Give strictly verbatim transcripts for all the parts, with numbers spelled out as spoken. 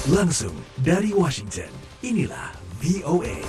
Langsung dari Washington, inilah V O A.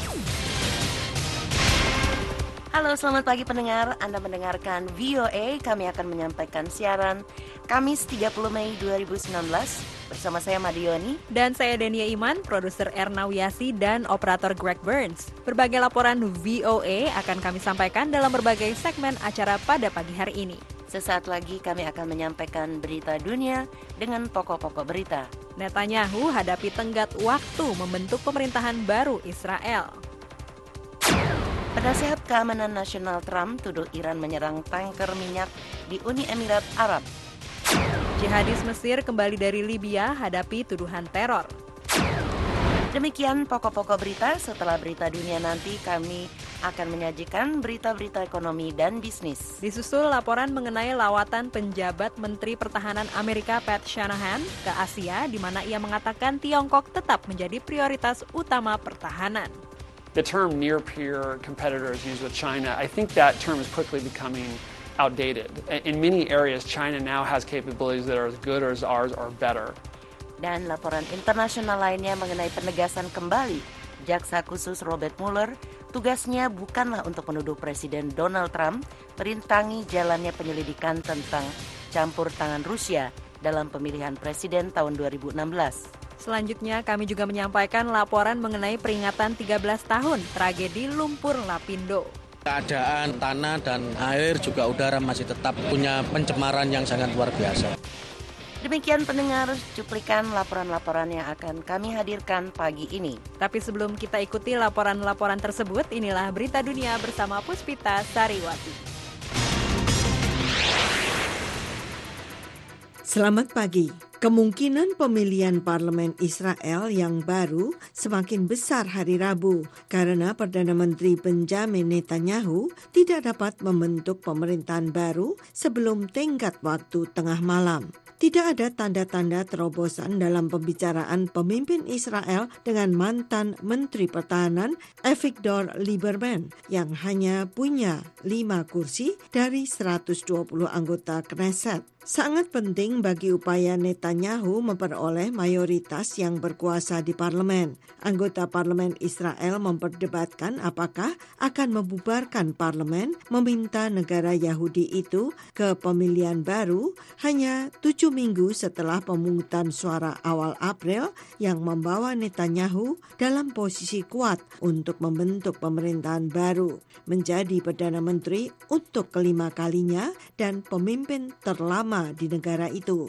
Halo, selamat pagi pendengar. Anda mendengarkan V O A. Kami akan menyampaikan siaran Kamis tiga puluh Mei dua ribu sembilan belas. Bersama saya Madioni. Dan saya Denia Iman, produser Erna Wiasi dan operator Greg Burns. Berbagai laporan V O A akan kami sampaikan dalam berbagai segmen acara pada pagi hari ini. Sesaat lagi kami akan menyampaikan berita dunia dengan pokok-pokok berita. Netanyahu hadapi tenggat waktu membentuk pemerintahan baru Israel. Penasehat Keamanan Nasional Trump tuduh Iran menyerang tanker minyak di Uni Emirat Arab. Jihadis Mesir kembali dari Libya hadapi tuduhan teror. Demikian pokok-pokok berita. Setelah berita dunia nanti kami akan menyajikan berita-berita ekonomi dan bisnis. Disusul laporan mengenai lawatan penjabat Menteri Pertahanan Amerika Pat Shanahan ke Asia, di mana ia mengatakan Tiongkok tetap menjadi prioritas utama pertahanan. The term near-peer competitors used with China, I think that term is quickly becoming outdated. In many areas, China now has capabilities that are as good as ours or better. Dan laporan internasional lainnya mengenai penegasan kembali Jaksa Khusus Robert Mueller, tugasnya bukanlah untuk menuduh Presiden Donald Trump merintangi jalannya penyelidikan tentang campur tangan Rusia dalam pemilihan presiden tahun dua ribu enam belas. Selanjutnya kami juga menyampaikan laporan mengenai peringatan tiga belas tahun tragedi lumpur Lapindo. Keadaan tanah dan air juga udara masih tetap punya pencemaran yang sangat luar biasa. Demikian pendengar cuplikan laporan-laporan yang akan kami hadirkan pagi ini. Tapi sebelum kita ikuti laporan-laporan tersebut, inilah berita dunia bersama Puspita Sariwati. Selamat pagi. Kemungkinan pemilihan parlemen Israel yang baru semakin besar hari Rabu karena Perdana Menteri Benjamin Netanyahu tidak dapat membentuk pemerintahan baru sebelum tenggat waktu tengah malam. Tidak ada tanda-tanda terobosan dalam pembicaraan pemimpin Israel dengan mantan Menteri Pertahanan Avigdor Lieberman yang hanya punya lima kursi dari seratus dua puluh anggota Knesset. Sangat penting bagi upaya Netanyahu memperoleh mayoritas yang berkuasa di parlemen. Anggota parlemen Israel memperdebatkan apakah akan membubarkan parlemen, meminta negara Yahudi itu ke pemilihan baru hanya tujuh minggu setelah pemungutan suara awal April yang membawa Netanyahu dalam posisi kuat untuk membentuk pemerintahan baru, menjadi Perdana Menteri untuk kelima kalinya dan pemimpin terlama di negara itu.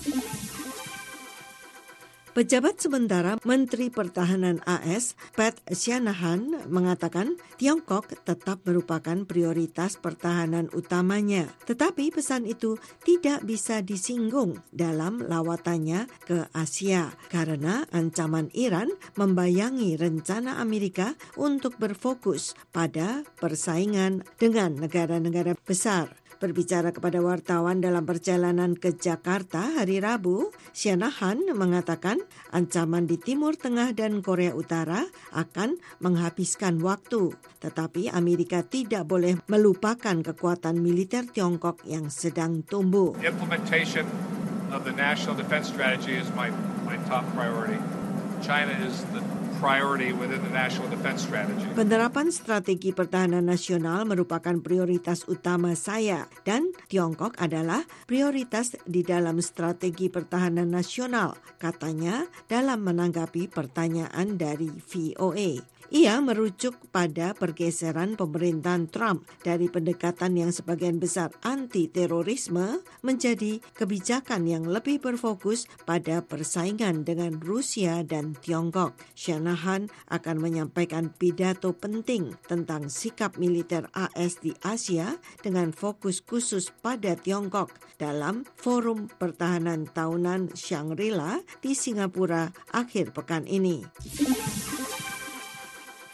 Pejabat sementara Menteri Pertahanan A S, Pat Shanahan, mengatakan Tiongkok tetap merupakan prioritas pertahanan utamanya. Tetapi pesan itu tidak bisa disinggung dalam lawatannya ke Asia karena ancaman Iran membayangi rencana Amerika untuk berfokus pada persaingan dengan negara-negara besar. Berbicara kepada wartawan dalam perjalanan ke Jakarta hari Rabu, Shanahan mengatakan ancaman di Timur Tengah dan Korea Utara akan menghabiskan waktu. Tetapi Amerika tidak boleh melupakan kekuatan militer Tiongkok yang sedang tumbuh. Implementation of the National Defense Strategy is my, my top priority. China is the priority within the National Defense Strategy. Penerapan strategi pertahanan nasional merupakan prioritas utama saya dan Tiongkok adalah prioritas di dalam strategi pertahanan nasional, katanya dalam menanggapi pertanyaan dari V O A. Ia merujuk pada pergeseran pemerintahan Trump dari pendekatan yang sebagian besar anti-terorisme menjadi kebijakan yang lebih berfokus pada persaingan dengan Rusia dan Tiongkok. Shanahan akan menyampaikan pidato penting tentang sikap militer A S di Asia dengan fokus khusus pada Tiongkok dalam Forum Pertahanan Tahunan Shangri-La di Singapura akhir pekan ini.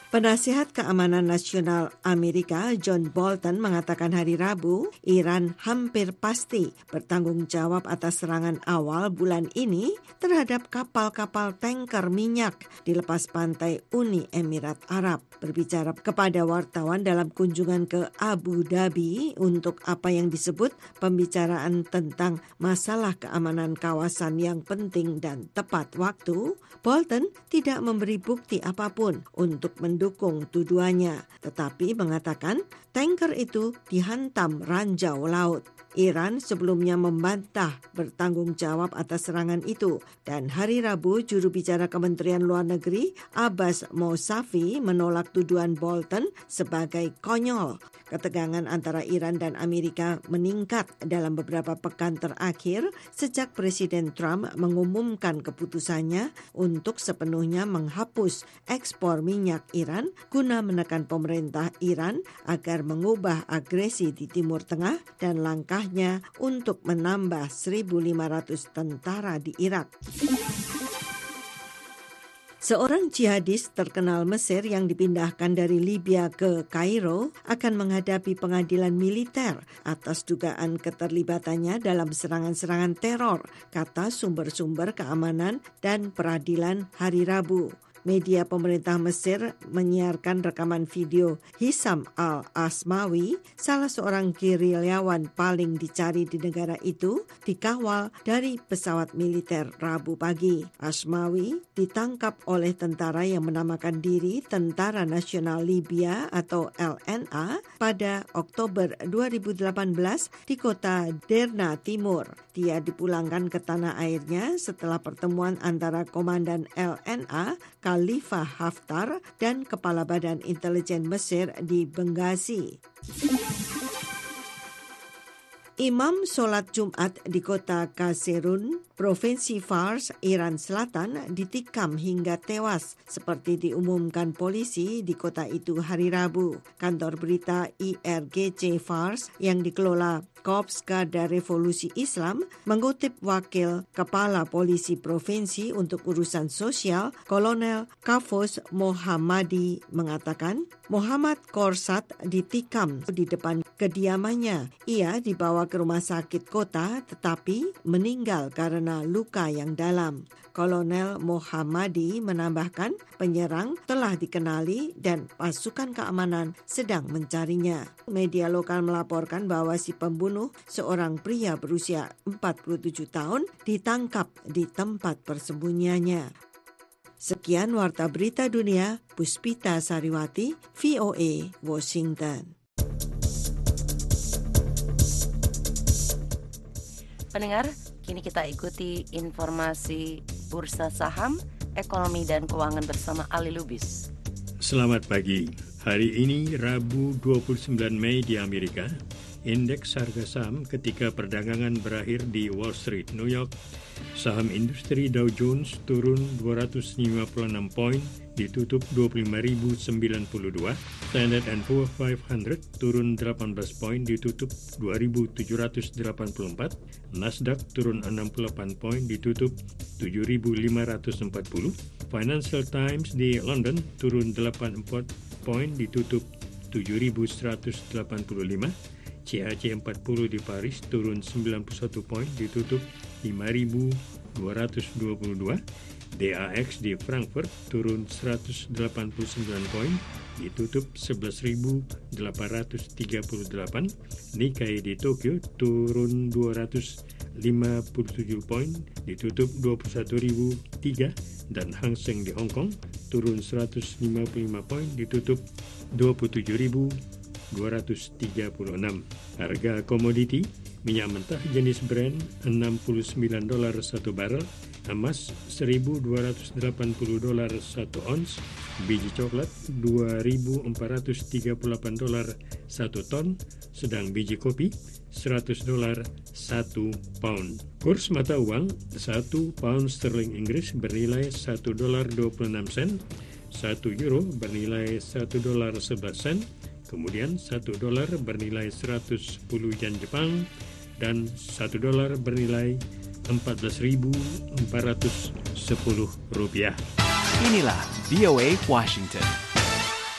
Penasihat Keamanan Nasional Amerika John Bolton mengatakan hari Rabu, Iran hampir pasti bertanggung jawab atas serangan awal bulan ini terhadap kapal-kapal tanker minyak di lepas pantai Uni Emirat Arab. Berbicara kepada wartawan dalam kunjungan ke Abu Dhabi untuk apa yang disebut pembicaraan tentang masalah keamanan kawasan yang penting dan tepat waktu, Bolton tidak memberi bukti apapun untuk mendukung tuduhannya, tetapi mengatakan tanker itu dihantam ranjau laut. Iran sebelumnya membantah bertanggung jawab atas serangan itu, dan hari Rabu juru bicara Kementerian Luar Negeri Abbas Mousavi menolak tuduhan Bolton sebagai konyol. Ketegangan antara Iran dan Amerika meningkat dalam beberapa pekan terakhir sejak Presiden Trump mengumumkan keputusannya untuk sepenuhnya menghapus ekspor minyak Iran guna menekan pemerintah Iran agar mengubah agresi di Timur Tengah dan langkahnya untuk menambah seribu lima ratus tentara di Irak. Seorang jihadis terkenal Mesir yang dipindahkan dari Libya ke Kairo akan menghadapi pengadilan militer atas dugaan keterlibatannya dalam serangan-serangan teror, kata sumber-sumber keamanan dan peradilan hari Rabu. Media pemerintah Mesir menyiarkan rekaman video Hisham al-Asmawi, salah seorang gerilyawan paling dicari di negara itu, dikawal dari pesawat militer Rabu pagi. Asmawi ditangkap oleh tentara yang menamakan diri Tentara Nasional Libya atau L N A pada Oktober dua ribu delapan belas di kota Derna Timur. Dia dipulangkan ke tanah airnya setelah pertemuan antara Komandan L N A Khalifa Haftar dan Kepala Badan Intelijen Mesir di Benghazi. Imam sholat Jumat di kota Kaserun, Provinsi Fars, Iran Selatan ditikam hingga tewas seperti diumumkan polisi di kota itu hari Rabu. Kantor berita I R G C Fars yang dikelola Korps Garda Revolusi Islam mengutip wakil kepala polisi provinsi untuk urusan sosial, Kolonel Kafos Mohammadi mengatakan Muhammad Korsat ditikam di depan kediamannya. Ia dibawa ke rumah sakit kota tetapi meninggal karena luka yang dalam. Kolonel Mohammadi menambahkan penyerang telah dikenali dan pasukan keamanan sedang mencarinya. Media lokal melaporkan bahwa si pembunuh, seorang pria berusia empat puluh tujuh tahun, ditangkap di tempat persembunyiannya. Sekian Warta Berita Dunia, Puspita Sariwati, V O A, Washington. Pendengar, kini kita ikuti informasi bursa saham, ekonomi dan keuangan bersama Ali Lubis. Selamat pagi. Hari ini Rabu dua puluh sembilan Mei di Amerika, indeks harga saham ketika perdagangan berakhir di Wall Street, New York. Saham industri Dow Jones turun dua ratus lima puluh enam poin, ditutup dua puluh lima ribu sembilan puluh dua. Standard and Poor's lima ratus turun delapan belas poin, ditutup dua ribu tujuh ratus delapan puluh empat. Nasdaq turun enam puluh delapan poin, ditutup tujuh ribu lima ratus empat puluh. Financial Times di London turun delapan puluh empat poin, ditutup tujuh ribu seratus delapan puluh lima. C A C empat puluh di Paris turun sembilan puluh satu poin, ditutup lima ribu dua ratus dua puluh dua. D A X di Frankfurt turun seratus delapan puluh sembilan poin, ditutup sebelas ribu delapan ratus tiga puluh delapan. Nikkei di Tokyo turun dua ratus lima puluh tujuh poin, ditutup dua puluh satu ribu tiga. Dan Hang Seng di Hong Kong turun seratus lima puluh lima poin, ditutup dua puluh tujuh ribu dua ratus tiga puluh enam. Harga komoditi, minyak mentah jenis Brent enam puluh sembilan dolar satu barel, emas seribu dua ratus delapan puluh dolar satu ons, biji coklat dua ribu empat ratus tiga puluh delapan dolar satu ton, sedang biji kopi seratus dolar satu pound. Kurs mata uang, satu pound sterling Inggris bernilai satu dolar dua puluh enam sen, satu euro bernilai satu dolar sebelas sen, kemudian satu dolar bernilai seratus sepuluh yen Jepang, dan satu dolar bernilai empat belas ribu empat ratus sepuluh rupiah. Inilah V O A Washington.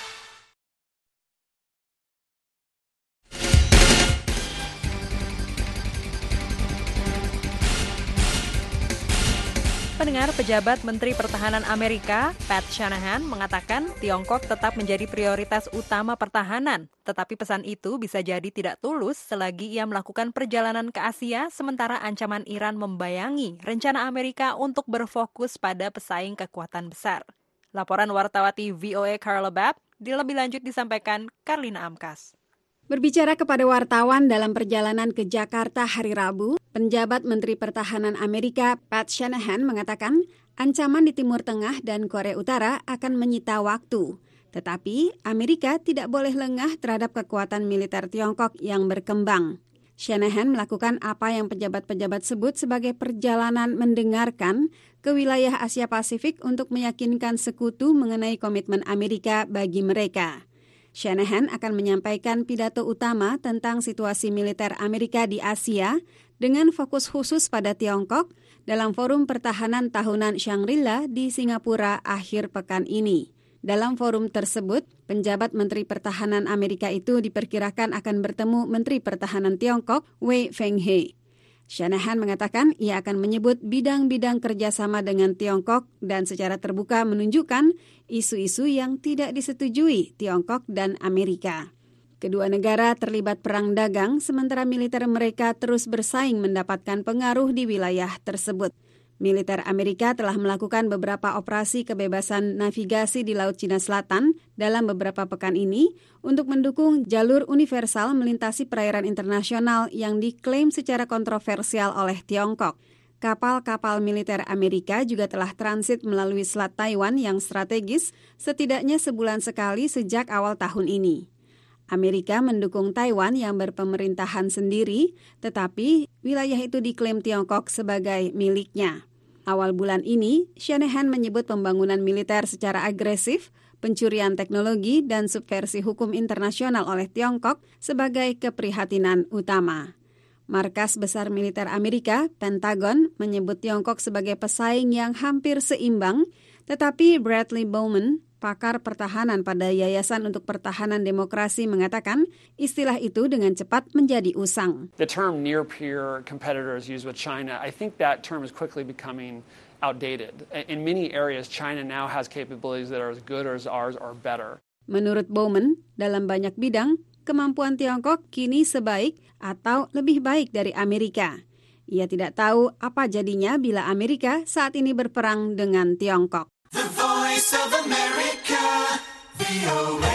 Pendengar, pejabat Menteri Pertahanan Amerika, Pat Shanahan, mengatakan Tiongkok tetap menjadi prioritas utama pertahanan. Tetapi pesan itu bisa jadi tidak tulus selagi ia melakukan perjalanan ke Asia, sementara ancaman Iran membayangi rencana Amerika untuk berfokus pada pesaing kekuatan besar. Laporan wartawati V O A Carla Babb, lebih lanjut disampaikan Karlina Amkas. Berbicara kepada wartawan dalam perjalanan ke Jakarta hari Rabu, penjabat Menteri Pertahanan Amerika Pat Shanahan mengatakan ancaman di Timur Tengah dan Korea Utara akan menyita waktu. Tetapi Amerika tidak boleh lengah terhadap kekuatan militer Tiongkok yang berkembang. Shanahan melakukan apa yang pejabat-pejabat sebut sebagai perjalanan mendengarkan ke wilayah Asia Pasifik untuk meyakinkan sekutu mengenai komitmen Amerika bagi mereka. Shanahan akan menyampaikan pidato utama tentang situasi militer Amerika di Asia dengan fokus khusus pada Tiongkok dalam Forum Pertahanan Tahunan Shangri-La di Singapura akhir pekan ini. Dalam forum tersebut, penjabat Menteri Pertahanan Amerika itu diperkirakan akan bertemu Menteri Pertahanan Tiongkok, Wei Fenghe. Shanahan mengatakan ia akan menyebut bidang-bidang kerjasama dengan Tiongkok dan secara terbuka menunjukkan isu-isu yang tidak disetujui Tiongkok dan Amerika. Kedua negara terlibat perang dagang sementara militer mereka terus bersaing mendapatkan pengaruh di wilayah tersebut. Militer Amerika telah melakukan beberapa operasi kebebasan navigasi di Laut Cina Selatan dalam beberapa pekan ini untuk mendukung jalur universal melintasi perairan internasional yang diklaim secara kontroversial oleh Tiongkok. Kapal-kapal militer Amerika juga telah transit melalui Selat Taiwan yang strategis setidaknya sebulan sekali sejak awal tahun ini. Amerika mendukung Taiwan yang berpemerintahan sendiri, tetapi wilayah itu diklaim Tiongkok sebagai miliknya. Awal bulan ini, Shanahan menyebut pembangunan militer secara agresif, pencurian teknologi, dan subversi hukum internasional oleh Tiongkok sebagai keprihatinan utama. Markas Besar Militer Amerika, Pentagon, menyebut Tiongkok sebagai pesaing yang hampir seimbang, tetapi Bradley Bowman, pakar pertahanan pada Yayasan untuk Pertahanan Demokrasi mengatakan istilah itu dengan cepat menjadi usang. The term near-peer competitors used with China, I think that term is quickly becoming outdated. In many areas, China now has capabilities that are as good as ours or better. Menurut Bowman, dalam banyak bidang, kemampuan Tiongkok kini sebaik atau lebih baik dari Amerika. Ia tidak tahu apa jadinya bila Amerika saat ini berperang dengan Tiongkok. The Voice of America, V O A.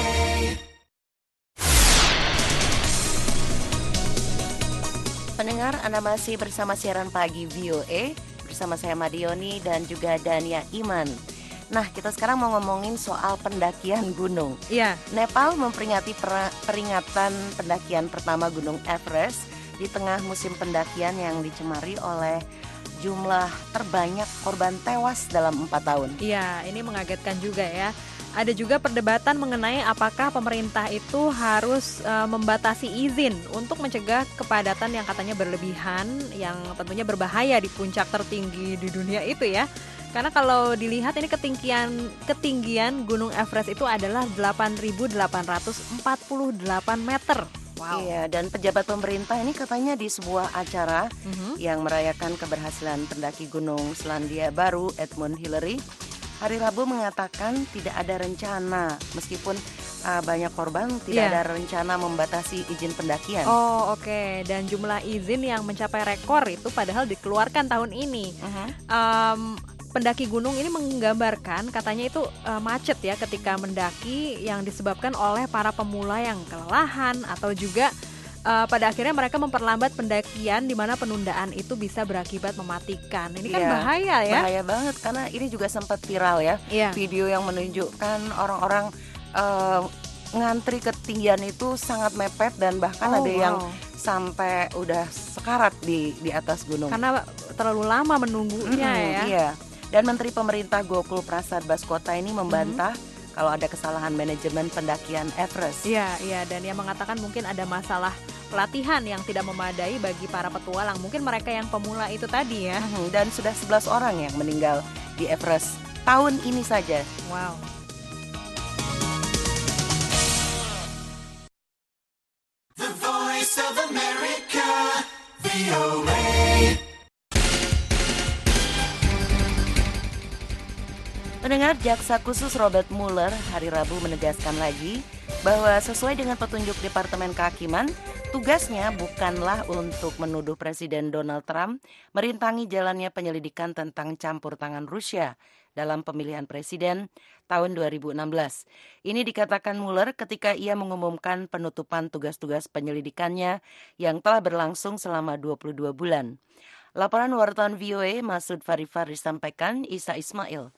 Pendengar, Anda masih bersama siaran pagi V O A bersama saya Madioni dan juga Dania Iman. Nah, kita sekarang mau ngomongin soal pendakian gunung. Iya. Nepal memperingati per- peringatan pendakian pertama Gunung Everest di tengah musim pendakian yang dicemari oleh jumlah terbanyak korban tewas dalam empat tahun. Iya, ini mengagetkan juga ya. Ada juga perdebatan mengenai apakah pemerintah itu harus uh, membatasi izin untuk mencegah kepadatan yang katanya berlebihan, yang tentunya berbahaya di puncak tertinggi di dunia itu ya. Karena kalau dilihat ini ketinggian ketinggian Gunung Everest itu adalah delapan ribu delapan ratus empat puluh delapan meter. Wow. Iya, dan pejabat pemerintah ini katanya di sebuah acara Mm-hmm. yang merayakan keberhasilan pendaki Gunung Selandia Baru Edmund Hillary, hari Rabu mengatakan tidak ada rencana, meskipun uh, banyak korban, tidak Yeah. ada rencana membatasi izin pendakian. Oh oke, okay. Dan jumlah izin yang mencapai rekor itu padahal dikeluarkan tahun ini. Uh-huh. Um, Pendaki gunung ini menggambarkan katanya itu uh, macet ya ketika mendaki yang disebabkan oleh para pemula yang kelelahan atau juga uh, pada akhirnya mereka memperlambat pendakian di mana penundaan itu bisa berakibat mematikan. Ini kan Iya, bahaya ya. Bahaya banget karena ini juga sempat viral ya. Iya. Video yang menunjukkan orang-orang uh, ngantri ketinggian itu sangat mepet dan bahkan Oh, ada wow. yang sampai udah sekarat di di atas gunung. Karena terlalu lama menunggunya Mm-mm, ya. Iya. Dan Menteri Pemerintah Gokul Prasad Baskota ini membantah Mm-hmm. kalau ada kesalahan manajemen pendakian Everest. Iya, iya, dan dia mengatakan mungkin ada masalah pelatihan yang tidak memadai bagi para petualang. Mungkin mereka yang pemula itu tadi ya. Mhm, Dan sudah sebelas orang yang meninggal di Everest tahun ini saja. Wow. The Voice of America, V O A. Pendengar, Jaksa Khusus Robert Mueller hari Rabu menegaskan lagi bahwa sesuai dengan petunjuk Departemen Kehakiman, tugasnya bukanlah untuk menuduh Presiden Donald Trump merintangi jalannya penyelidikan tentang campur tangan Rusia dalam pemilihan presiden tahun dua ribu enam belas. Ini dikatakan Mueller ketika ia mengumumkan penutupan tugas-tugas penyelidikannya yang telah berlangsung selama dua puluh dua bulan. Laporan wartawan V O A Masud Farifar disampaikan Isa Ismail.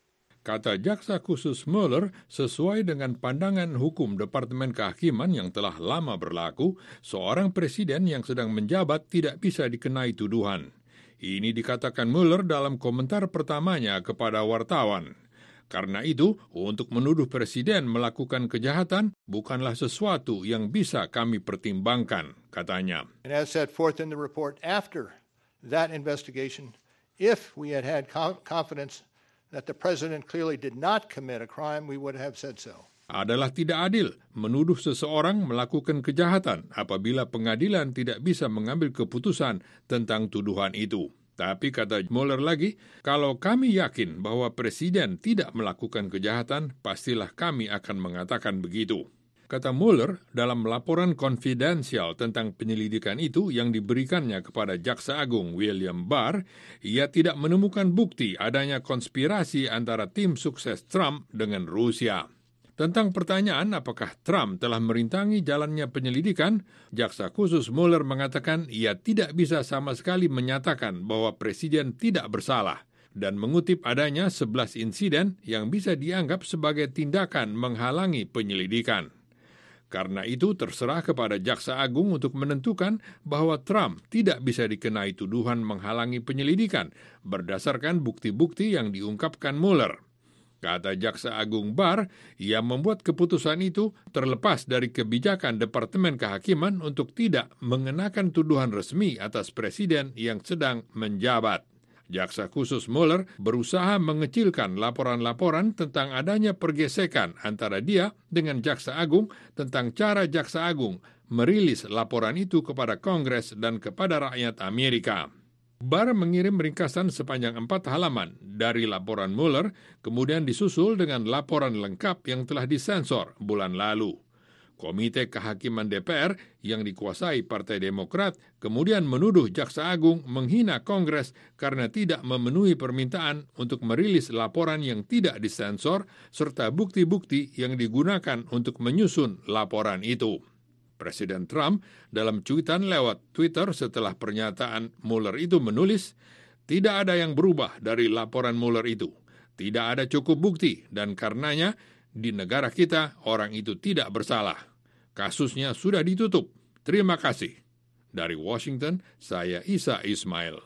Kata Jaksa Khusus Mueller, sesuai dengan pandangan hukum Departemen Kehakiman yang telah lama berlaku, seorang presiden yang sedang menjabat tidak bisa dikenai tuduhan. Ini dikatakan Mueller dalam komentar pertamanya kepada wartawan. Karena itu, untuk menuduh presiden melakukan kejahatan bukanlah sesuatu yang bisa kami pertimbangkan, katanya. And as set forth in the report after that investigation, if we had had confidence that the president clearly did not commit a crime, we would have said so. Adalah tidak adil menuduh seseorang melakukan kejahatan apabila pengadilan tidak bisa mengambil keputusan tentang tuduhan itu. Tapi kata Mueller lagi, kalau kami yakin bahwa presiden tidak melakukan kejahatan, pastilah kami akan mengatakan begitu. Kata Mueller dalam laporan konfidensial tentang penyelidikan itu yang diberikannya kepada Jaksa Agung William Barr, ia tidak menemukan bukti adanya konspirasi antara tim sukses Trump dengan Rusia. Tentang pertanyaan apakah Trump telah merintangi jalannya penyelidikan, Jaksa Khusus Mueller mengatakan ia tidak bisa sama sekali menyatakan bahwa presiden tidak bersalah dan mengutip adanya sebelas insiden yang bisa dianggap sebagai tindakan menghalangi penyelidikan. Karena itu terserah kepada Jaksa Agung untuk menentukan bahwa Trump tidak bisa dikenai tuduhan menghalangi penyelidikan berdasarkan bukti-bukti yang diungkapkan Mueller. Kata Jaksa Agung Barr, ia membuat keputusan itu terlepas dari kebijakan Departemen Kehakiman untuk tidak mengenakan tuduhan resmi atas presiden yang sedang menjabat. Jaksa Khusus Mueller berusaha mengecilkan laporan-laporan tentang adanya pergesekan antara dia dengan Jaksa Agung tentang cara Jaksa Agung merilis laporan itu kepada Kongres dan kepada rakyat Amerika. Barr mengirim ringkasan sepanjang empat halaman dari laporan Mueller, kemudian disusul dengan laporan lengkap yang telah disensor bulan lalu. Komite Kehakiman D P R yang dikuasai Partai Demokrat kemudian menuduh Jaksa Agung menghina Kongres karena tidak memenuhi permintaan untuk merilis laporan yang tidak disensor serta bukti-bukti yang digunakan untuk menyusun laporan itu. Presiden Trump dalam cuitan lewat Twitter setelah pernyataan Mueller itu menulis, "Tidak ada yang berubah dari laporan Mueller itu. Tidak ada cukup bukti dan karenanya di negara kita, orang itu tidak bersalah. Kasusnya sudah ditutup. Terima kasih." Dari Washington, saya Isa Ismail.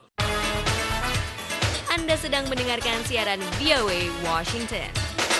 Anda sedang mendengarkan siaran V O A Washington.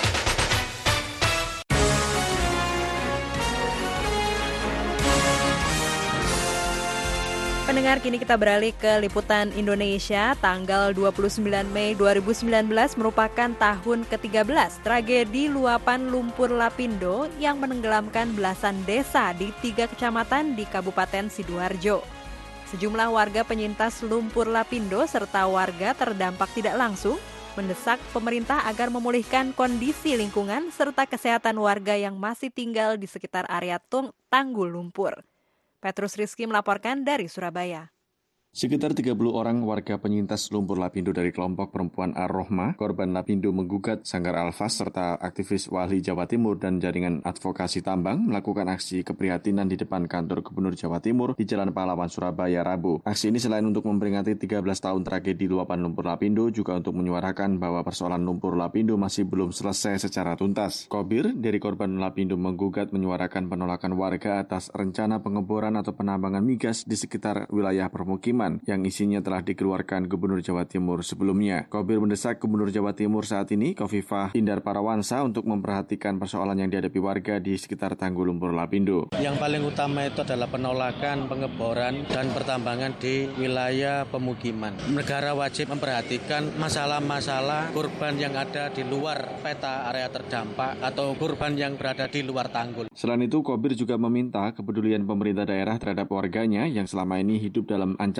Pendengar, kini kita beralih ke liputan Indonesia. Tanggal dua puluh sembilan Mei dua ribu sembilan belas merupakan tahun ketiga belas tragedi luapan lumpur Lapindo yang menenggelamkan belasan desa di tiga kecamatan di Kabupaten Sidoarjo. Sejumlah warga penyintas lumpur Lapindo serta warga terdampak tidak langsung mendesak pemerintah agar memulihkan kondisi lingkungan serta kesehatan warga yang masih tinggal di sekitar area tanggul lumpur. Petrus Rizky melaporkan dari Surabaya. Sekitar tiga puluh orang warga penyintas lumpur Lapindo dari kelompok perempuan Ar-Rohmah, korban Lapindo menggugat Sanggar Alfas serta aktivis Wali Jawa Timur dan Jaringan Advokasi Tambang melakukan aksi keprihatinan di depan kantor Gubernur Jawa Timur di Jalan Pahlawan, Surabaya, Rabu. Aksi ini selain untuk memperingati tiga belas tahun tragedi luapan lumpur Lapindo, juga untuk menyuarakan bahwa persoalan lumpur Lapindo masih belum selesai secara tuntas. Kobir dari korban Lapindo menggugat menyuarakan penolakan warga atas rencana pengeboran atau penambangan migas di sekitar wilayah permukiman yang isinya telah dikeluarkan Gubernur Jawa Timur sebelumnya. Kobir mendesak Gubernur Jawa Timur saat ini, Khofifah Indar Parawansa, untuk memperhatikan persoalan yang dihadapi warga di sekitar tanggul lumpur Lapindo. Yang paling utama itu adalah penolakan pengeboran dan pertambangan di wilayah pemukiman. Negara wajib memperhatikan masalah-masalah korban yang ada di luar peta area terdampak atau korban yang berada di luar tanggul. Selain itu, Kobir juga meminta kepedulian pemerintah daerah terhadap warganya yang selama ini hidup dalam ancaman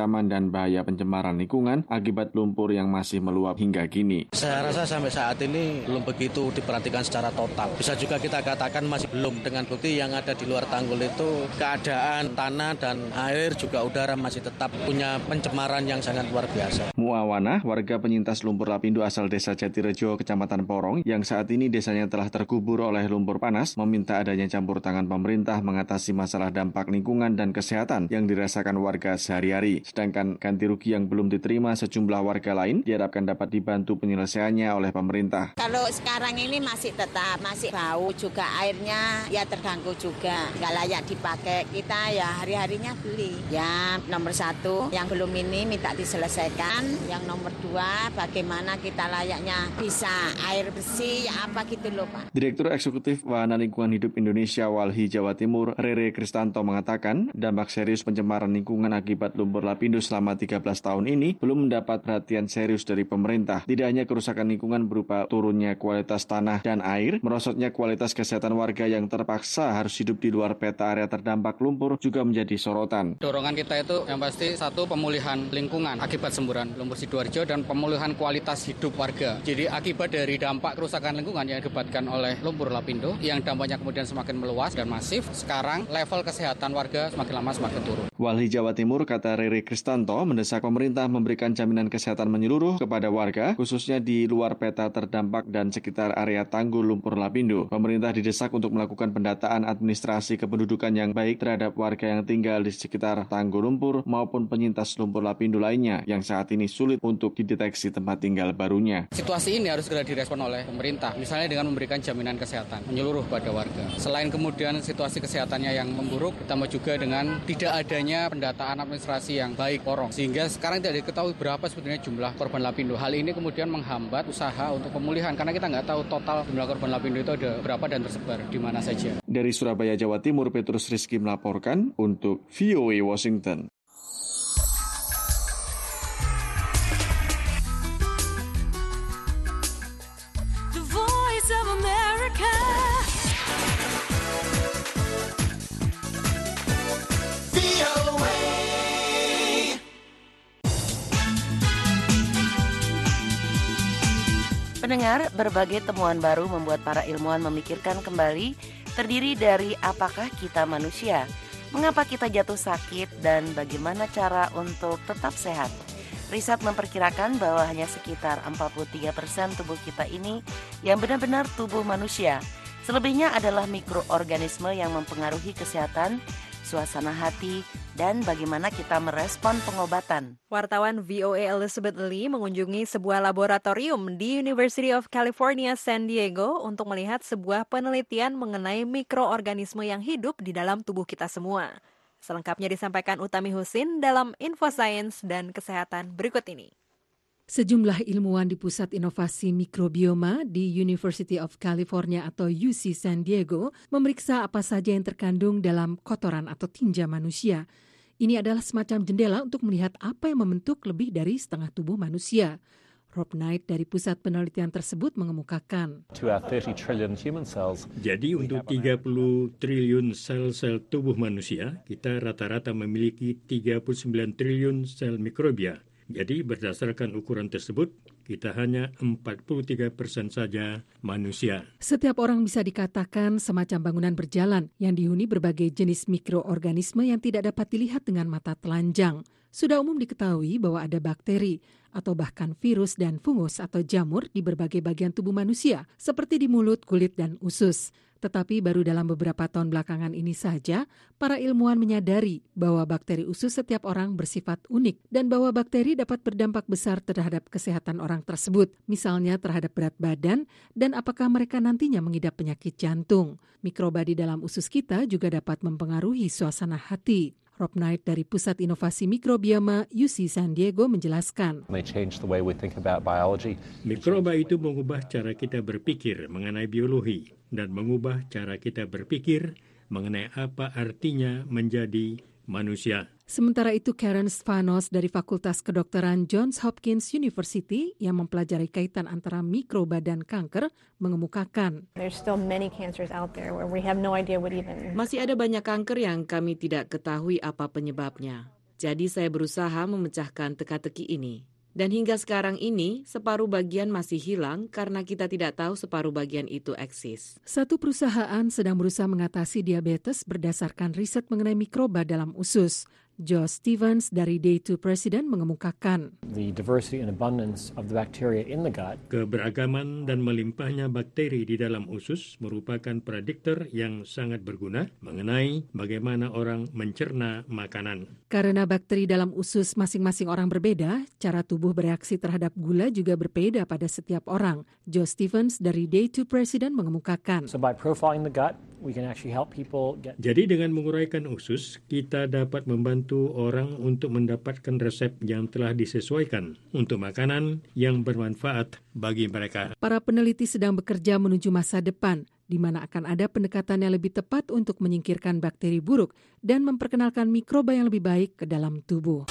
ancaman dan bahaya pencemaran lingkungan akibat lumpur yang masih meluap hingga kini. Saya rasa sampai saat ini belum begitu diperhatikan secara total. Bisa juga kita katakan masih belum, dengan bukti yang ada di luar tanggul itu keadaan tanah dan air juga udara masih tetap punya pencemaran yang sangat luar biasa. Muawana, warga penyintas lumpur lapindo asal desa Jatirejo, Kecamatan Porong, yang saat ini desanya telah terkubur oleh lumpur panas, meminta adanya campur tangan pemerintah mengatasi masalah dampak lingkungan dan kesehatan yang dirasakan warga sehari-hari. Sedangkan ganti rugi yang belum diterima sejumlah warga lain diharapkan dapat dibantu penyelesaiannya oleh pemerintah. Kalau sekarang ini masih tetap, masih bau juga, airnya ya terganggu juga, nggak layak dipakai. Kita ya hari-harinya beli. Ya nomor satu, yang belum ini minta diselesaikan. Yang nomor dua, bagaimana kita layaknya bisa air bersih, ya apa gitu loh Pak. Direktur Eksekutif Wahana Lingkungan Hidup Indonesia Walhi Jawa Timur, Rere Kristanto mengatakan, dampak serius pencemaran lingkungan akibat lumpur lapindo selama tiga belas tahun ini belum mendapat perhatian serius dari pemerintah. Tidak hanya kerusakan lingkungan berupa turunnya kualitas tanah dan air, merosotnya kualitas kesehatan warga yang terpaksa harus hidup di luar peta area terdampak lumpur juga menjadi sorotan. Dorongan kita itu yang pasti satu, pemulihan lingkungan akibat semburan lumpur Sidoarjo dan pemulihan kualitas hidup warga. Jadi akibat dari dampak kerusakan lingkungan yang diakibatkan oleh lumpur lapindo yang dampaknya kemudian semakin meluas dan masif, sekarang level kesehatan warga semakin lama semakin turun. Walhi Jawa Timur, kata Rere Kristanto, mendesak pemerintah memberikan jaminan kesehatan menyeluruh kepada warga, khususnya di luar peta terdampak dan sekitar area tanggul lumpur lapindo. Pemerintah didesak untuk melakukan pendataan administrasi kependudukan yang baik terhadap warga yang tinggal di sekitar tanggul lumpur maupun penyintas lumpur lapindo lainnya yang saat ini sulit untuk dideteksi tempat tinggal barunya. Situasi ini harus segera direspon oleh pemerintah, misalnya dengan memberikan jaminan kesehatan menyeluruh pada warga. Selain kemudian situasi kesehatannya yang memburuk, ditambah juga dengan tidak adanya pendataan administrasi yang baik porong, sehingga sekarang tidak diketahui berapa sebetulnya jumlah korban lapindo. Hal ini kemudian menghambat usaha untuk pemulihan karena kita nggak tahu total jumlah korban lapindo itu ada berapa dan tersebar di mana saja. Dari Surabaya, Jawa Timur, Petrus Rizky melaporkan untuk V O A Washington. The Voice of America. Pendengar, berbagai temuan baru membuat para ilmuwan memikirkan kembali terdiri dari apakah kita manusia, mengapa kita jatuh sakit, dan bagaimana cara untuk tetap sehat. Riset memperkirakan bahwa hanya sekitar empat puluh tiga persen tubuh kita ini yang benar-benar tubuh manusia. Selebihnya adalah mikroorganisme yang mempengaruhi kesehatan, suasana hati, dan bagaimana kita merespon pengobatan. Wartawan V O A Elizabeth Lee mengunjungi sebuah laboratorium di University of California, San Diego untuk melihat sebuah penelitian mengenai mikroorganisme yang hidup di dalam tubuh kita semua. Selengkapnya disampaikan Utami Husin dalam Info Science dan Kesehatan berikut ini. Sejumlah ilmuwan di Pusat Inovasi Mikrobioma di University of California atau U C San Diego memeriksa apa saja yang terkandung dalam kotoran atau tinja manusia. Ini adalah semacam jendela untuk melihat apa yang membentuk lebih dari setengah tubuh manusia. Rob Knight dari pusat penelitian tersebut mengemukakan. Jadi untuk tiga puluh triliun sel-sel tubuh manusia, kita rata-rata memiliki tiga puluh sembilan triliun sel mikrobia. Jadi berdasarkan ukuran tersebut, kita hanya empat puluh tiga persen saja manusia. Setiap orang bisa dikatakan semacam bangunan berjalan yang dihuni berbagai jenis mikroorganisme yang tidak dapat dilihat dengan mata telanjang. Sudah umum diketahui bahwa ada bakteri atau bahkan virus dan fungus atau jamur di berbagai bagian tubuh manusia, seperti di mulut, kulit, dan usus. Tetapi baru dalam beberapa tahun belakangan ini saja, para ilmuwan menyadari bahwa bakteri usus setiap orang bersifat unik dan bahwa bakteri dapat berdampak besar terhadap kesehatan orang tersebut, misalnya terhadap berat badan dan apakah mereka nantinya mengidap penyakit jantung. Mikroba di dalam usus kita juga dapat mempengaruhi suasana hati. Rob Knight dari Pusat Inovasi Mikrobioma U C San Diego menjelaskan. Mikroba itu mengubah cara kita berpikir mengenai biologi dan mengubah cara kita berpikir mengenai apa artinya menjadi manusia. Sementara itu, Karen Stvanos dari Fakultas Kedokteran Johns Hopkins University yang mempelajari kaitan antara mikroba dan kanker mengemukakan. Masih ada banyak kanker yang kami tidak ketahui apa penyebabnya. Jadi saya berusaha memecahkan teka-teki ini. Dan hingga sekarang ini, separuh bagian masih hilang karena kita tidak tahu separuh bagian itu eksis. Satu perusahaan sedang berusaha mengatasi diabetes berdasarkan riset mengenai mikroba dalam usus. Joe Stevens dari Day to President mengemukakan, The diversity and abundance of the bacteria in the gut. Keberagaman dan melimpahnya bakteri di dalam usus merupakan prediktor yang sangat berguna mengenai bagaimana orang mencerna makanan. Karena bakteri dalam usus masing-masing orang berbeda, cara tubuh bereaksi terhadap gula juga berbeda pada setiap orang. Joe Stevens dari Day to President mengemukakan, So by profiling the gut, we can actually help people get... Jadi dengan menguraikan usus, kita dapat membantu orang untuk mendapatkan resep yang telah disesuaikan untuk makanan yang bermanfaat bagi mereka. Para peneliti sedang bekerja menuju masa depan, di mana akan ada pendekatan yang lebih tepat untuk menyingkirkan bakteri buruk dan memperkenalkan mikroba yang lebih baik ke dalam tubuh.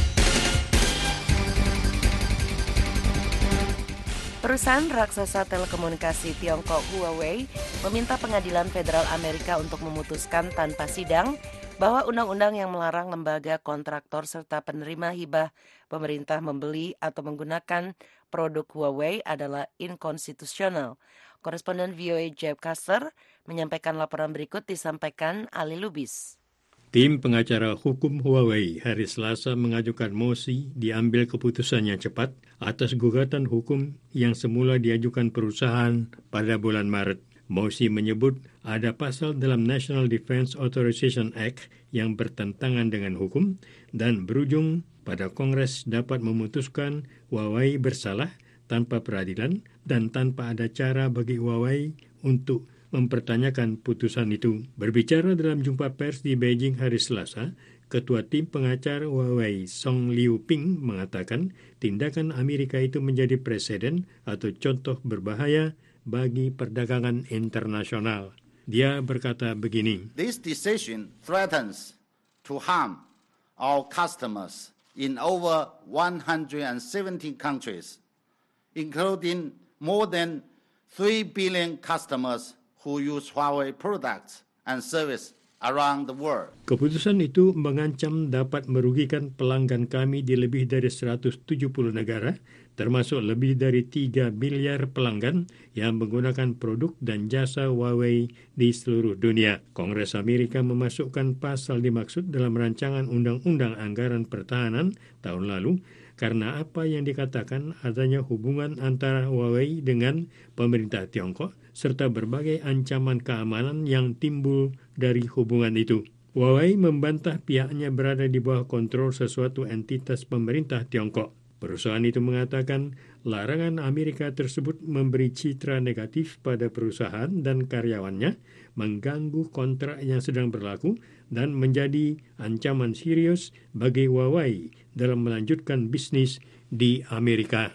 Perusahaan raksasa telekomunikasi Tiongkok Huawei meminta pengadilan federal Amerika untuk memutuskan tanpa sidang bahwa undang-undang yang melarang lembaga kontraktor serta penerima hibah pemerintah membeli atau menggunakan produk Huawei adalah inkonstitusional. Koresponden V O A Jeff Custer menyampaikan laporan berikut disampaikan Ali Lubis. Tim pengacara hukum Huawei hari Selasa mengajukan mosi diambil keputusan yang cepat atas gugatan hukum yang semula diajukan perusahaan pada bulan Maret. Mosi menyebut ada pasal dalam National Defense Authorization Act yang bertentangan dengan hukum dan berujung pada Kongres dapat memutuskan Huawei bersalah tanpa peradilan dan tanpa ada cara bagi Huawei untuk mempertanyakan putusan itu. Berbicara dalam jumpa pers di Beijing hari Selasa, Ketua Tim Pengacara Huawei Song Liu Ping mengatakan tindakan Amerika itu menjadi presiden atau contoh berbahaya bagi perdagangan internasional. Dia berkata begini, This decision threatens to harm our customers in over one hundred seventy countries, including more than three billion customers who use Huawei products and service around the world. Keputusan itu mengancam dapat merugikan pelanggan kami di lebih dari seratus tujuh puluh negara, termasuk lebih dari tiga miliar pelanggan yang menggunakan produk dan jasa Huawei di seluruh dunia. Kongres Amerika memasukkan pasal dimaksud dalam rancangan Undang-Undang Anggaran Pertahanan tahun lalu karena apa yang dikatakan adanya hubungan antara Huawei dengan pemerintah Tiongkok serta berbagai ancaman keamanan yang timbul dari hubungan itu. Huawei membantah pihaknya berada di bawah kontrol sesuatu entitas pemerintah Tiongkok. Perusahaan itu mengatakan larangan Amerika tersebut memberi citra negatif pada perusahaan dan karyawannya, mengganggu kontrak yang sedang berlaku, dan menjadi ancaman serius bagi Huawei dalam melanjutkan bisnis di Amerika.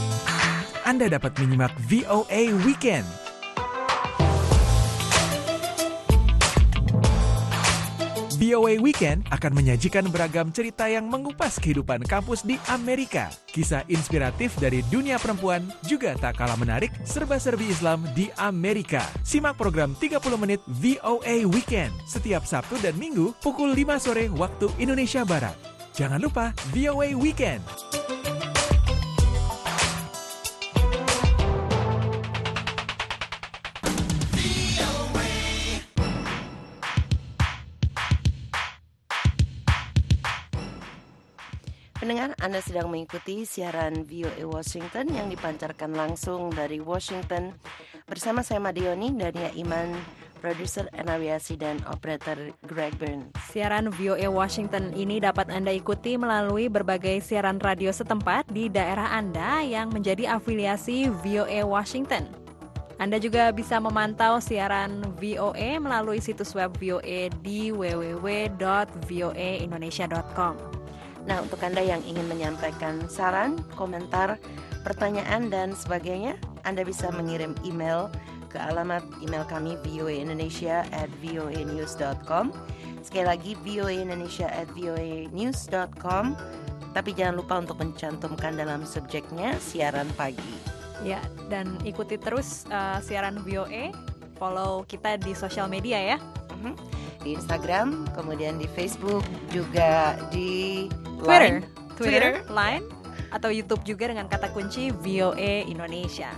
Anda dapat menyimak V O A Weekend. V O A Weekend akan menyajikan beragam cerita yang mengupas kehidupan kampus di Amerika. Kisah inspiratif dari dunia perempuan juga tak kalah menarik serba-serbi Islam di Amerika. Simak program tiga puluh menit V O A Weekend setiap Sabtu dan Minggu pukul lima sore waktu Indonesia Barat. Jangan lupa V O A Weekend. Pendengar, Anda sedang mengikuti siaran V O A Washington yang dipancarkan langsung dari Washington. Bersama saya Madioni, Dania Iman, produser Enariasi dan operator Greg Burns. Siaran V O A Washington ini dapat Anda ikuti melalui berbagai siaran radio setempat di daerah Anda yang menjadi afiliasi V O A Washington. Anda juga bisa memantau siaran V O A melalui situs web V O A di w w w dot v o a indonesia dot com. Nah, untuk Anda yang ingin menyampaikan saran, komentar, pertanyaan, dan sebagainya, Anda bisa mengirim email ke alamat email kami v o a indonesia at v o a news dot com. Sekali lagi, v o a indonesia at v o a news dot com. Tapi jangan lupa untuk mencantumkan dalam subjeknya siaran pagi. Ya, dan ikuti terus uh, siaran V O A, follow kita di sosial media ya. Uh-huh. di Instagram, kemudian di Facebook, juga di Twitter, Line. Twitter, Line, atau YouTube juga dengan kata kunci V O A Indonesia.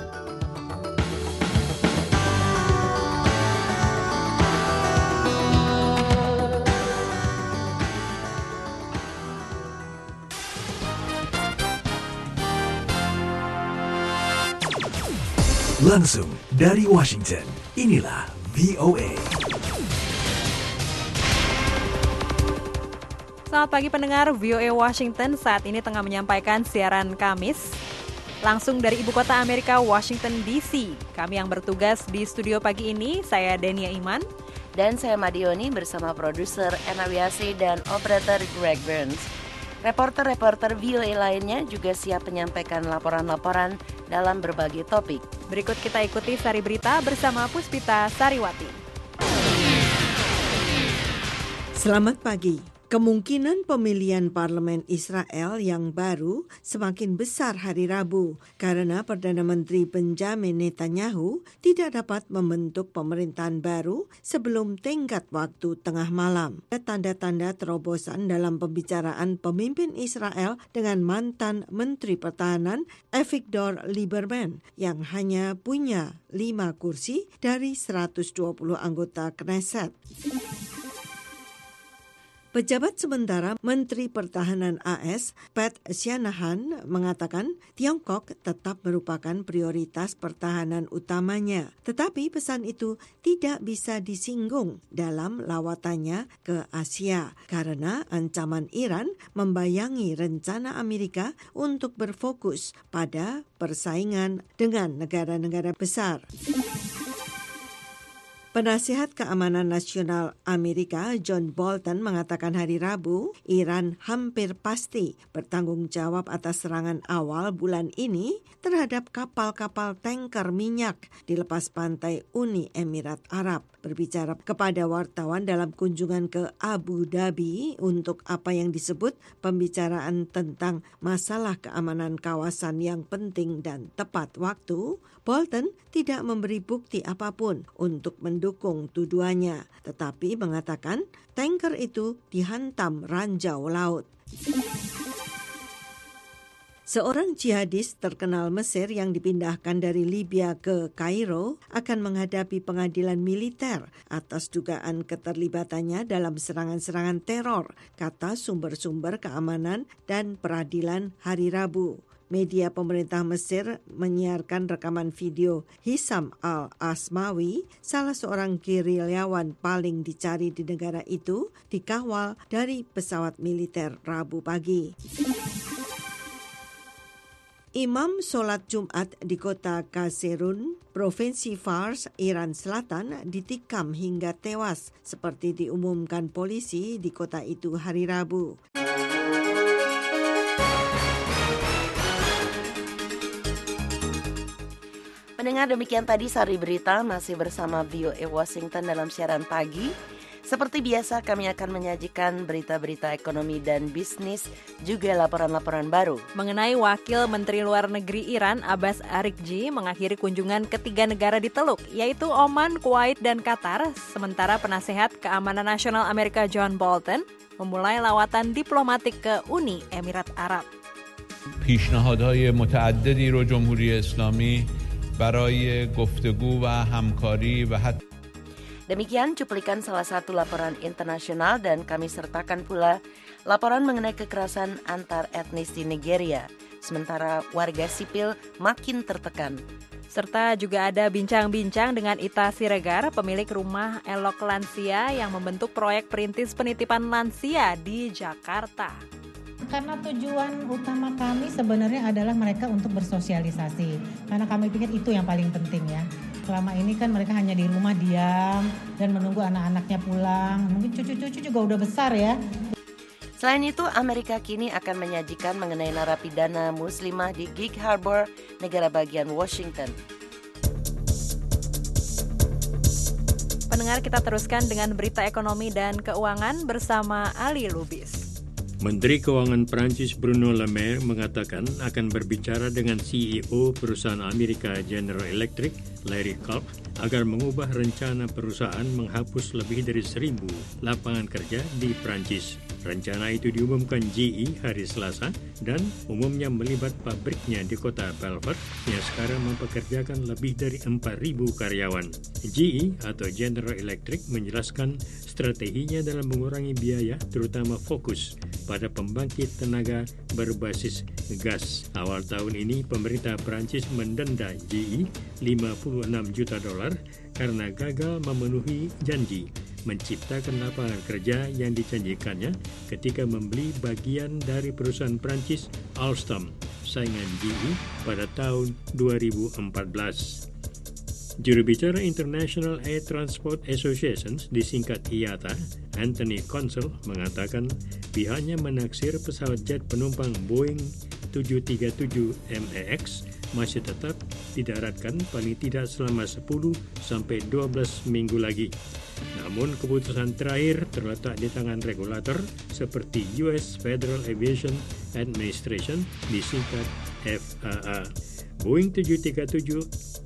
Langsung dari Washington, inilah V O A. Selamat pagi pendengar, V O A Washington saat ini tengah menyampaikan siaran Kamis langsung dari ibu kota Amerika, Washington D C. Kami yang bertugas di studio pagi ini, saya Denia Iman. Dan saya Madioni bersama produser Ena Wiasi dan operator Greg Burns. Reporter-reporter V O A lainnya juga siap menyampaikan laporan-laporan dalam berbagai topik. Berikut kita ikuti sari berita bersama Puspita Sariwati. Selamat pagi. Kemungkinan pemilihan parlemen Israel yang baru semakin besar hari Rabu karena Perdana Menteri Benjamin Netanyahu tidak dapat membentuk pemerintahan baru sebelum tenggat waktu tengah malam. Tanda-tanda terobosan dalam pembicaraan pemimpin Israel dengan mantan Menteri Pertahanan Avigdor Lieberman yang hanya punya lima kursi dari seratus dua puluh anggota Knesset. Pejabat sementara Menteri Pertahanan A S, Pat Shanahan, mengatakan Tiongkok tetap merupakan prioritas pertahanan utamanya. Tetapi pesan itu tidak bisa disinggung dalam lawatannya ke Asia karena ancaman Iran membayangi rencana Amerika untuk berfokus pada persaingan dengan negara-negara besar. Penasihat Keamanan Nasional Amerika John Bolton mengatakan hari Rabu, Iran hampir pasti bertanggung jawab atas serangan awal bulan ini terhadap kapal-kapal tanker minyak di lepas pantai Uni Emirat Arab. Berbicara kepada wartawan dalam kunjungan ke Abu Dhabi untuk apa yang disebut pembicaraan tentang masalah keamanan kawasan yang penting dan tepat waktu, Bolton tidak memberi bukti apapun untuk mendukung tuduhannya, tetapi mengatakan tanker itu dihantam ranjau laut. Seorang jihadis terkenal Mesir yang dipindahkan dari Libya ke Kairo akan menghadapi pengadilan militer atas dugaan keterlibatannya dalam serangan-serangan teror, kata sumber-sumber keamanan dan peradilan hari Rabu. Media pemerintah Mesir menyiarkan rekaman video Hisham al-Asmawi, salah seorang gerilyawan paling dicari di negara itu, dikawal dari pesawat militer Rabu pagi. Imam sholat Jumat di kota Kaserun, Provinsi Fars, Iran Selatan, ditikam hingga tewas seperti diumumkan polisi di kota itu hari Rabu. Pendengar, demikian tadi sari berita, masih bersama V O A Washington dalam siaran pagi. Seperti biasa kami akan menyajikan berita-berita ekonomi dan bisnis, juga laporan-laporan baru. Mengenai Wakil Menteri Luar Negeri Iran Abbas Araghchi mengakhiri kunjungan ketiga negara di Teluk, yaitu Oman, Kuwait, dan Qatar, sementara penasehat Keamanan Nasional Amerika John Bolton memulai lawatan diplomatik ke Uni Emirat Arab. پیشنهادهای متعددی رو جمهوری اسلامی برای گفتگو و همکاری و حتی Demikian cuplikan salah satu laporan internasional dan kami sertakan pula laporan mengenai kekerasan antar etnis di Nigeria, sementara warga sipil makin tertekan. Serta juga ada bincang-bincang dengan Ita Siregar, pemilik rumah Elok Lansia yang membentuk proyek perintis penitipan lansia di Jakarta. Karena tujuan utama kami sebenarnya adalah mereka untuk bersosialisasi. Karena kami pikir itu yang paling penting ya. Selama ini kan mereka hanya di rumah diam dan menunggu anak-anaknya pulang. Mungkin cucu-cucu juga udah besar ya. Selain itu, Amerika kini akan menyajikan mengenai narapidana muslimah di Gig Harbor, negara bagian Washington. Pendengar, kita teruskan dengan berita ekonomi dan keuangan bersama Ali Lubis. Menteri Keuangan Prancis Bruno Le Maire mengatakan akan berbicara dengan C E O perusahaan Amerika General Electric Larry Culp, agar mengubah rencana perusahaan menghapus lebih dari seribu lapangan kerja di Prancis. Rencana itu diumumkan G E hari Selasa dan umumnya melibat pabriknya di kota Belfort yang sekarang mempekerjakan lebih dari empat ribu karyawan. G E atau General Electric menjelaskan strateginya dalam mengurangi biaya, terutama fokus pada pembangkit tenaga berbasis gas. Awal tahun ini, pemerintah Prancis mendenda G E lima puluh enam juta dolar karena gagal memenuhi janji menciptakan lapangan kerja yang dijanjikannya ketika membeli bagian dari perusahaan Prancis Alstom, saingan G E, pada tahun dua ribu empat belas. Juru bicara International Air Transport Association, disingkat I A T A, Anthony Consul, mengatakan pihaknya menaksir pesawat jet penumpang Boeing tujuh tiga tujuh MAX masih tetap didaratkan paling tidak selama sepuluh sampai dua belas minggu lagi. Namun keputusan terakhir terletak di tangan regulator seperti U S Federal Aviation Administration, disingkat F A A. Boeing tujuh tiga tujuh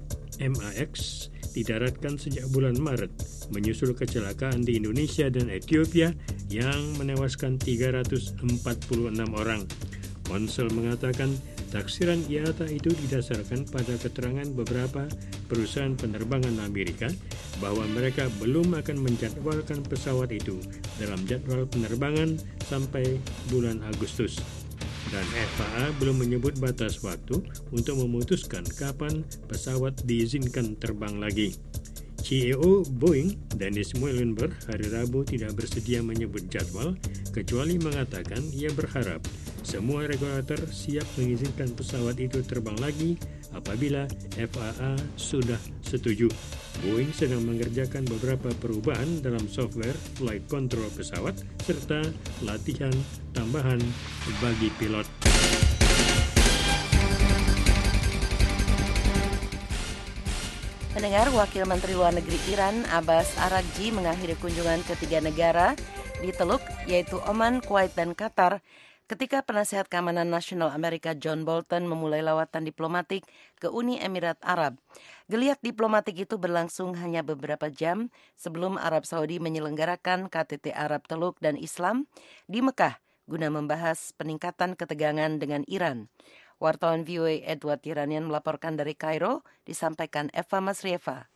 MAX didaratkan sejak bulan Maret, menyusul kecelakaan di Indonesia dan Ethiopia yang menewaskan tiga ratus empat puluh enam orang. Konsul mengatakan taksiran I A T A itu didasarkan pada keterangan beberapa perusahaan penerbangan Amerika bahwa mereka belum akan menjadwalkan pesawat itu dalam jadwal penerbangan sampai bulan Agustus. Dan F A A belum menyebut batas waktu untuk memutuskan kapan pesawat diizinkan terbang lagi. C E O Boeing, Dennis Muilenburg, hari Rabu tidak bersedia menyebut jadwal, kecuali mengatakan ia berharap semua regulator siap mengizinkan pesawat itu terbang lagi apabila F A A sudah setuju. Boeing sedang mengerjakan beberapa perubahan dalam software flight control pesawat serta latihan tambahan bagi pilot. Pendengar, Wakil Menteri Luar Negeri Iran Abbas Araghchi mengakhiri kunjungan ketiga negara di Teluk, yaitu Oman, Kuwait, dan Qatar, ketika Penasihat Keamanan Nasional Amerika John Bolton memulai lawatan diplomatik ke Uni Emirat Arab. Geliat diplomatik itu berlangsung hanya beberapa jam sebelum Arab Saudi menyelenggarakan K T T Arab Teluk dan Islam di Mekah guna membahas peningkatan ketegangan dengan Iran. Wartawan V O A Edward Tiranian melaporkan dari Kairo, disampaikan Eva Masrieva.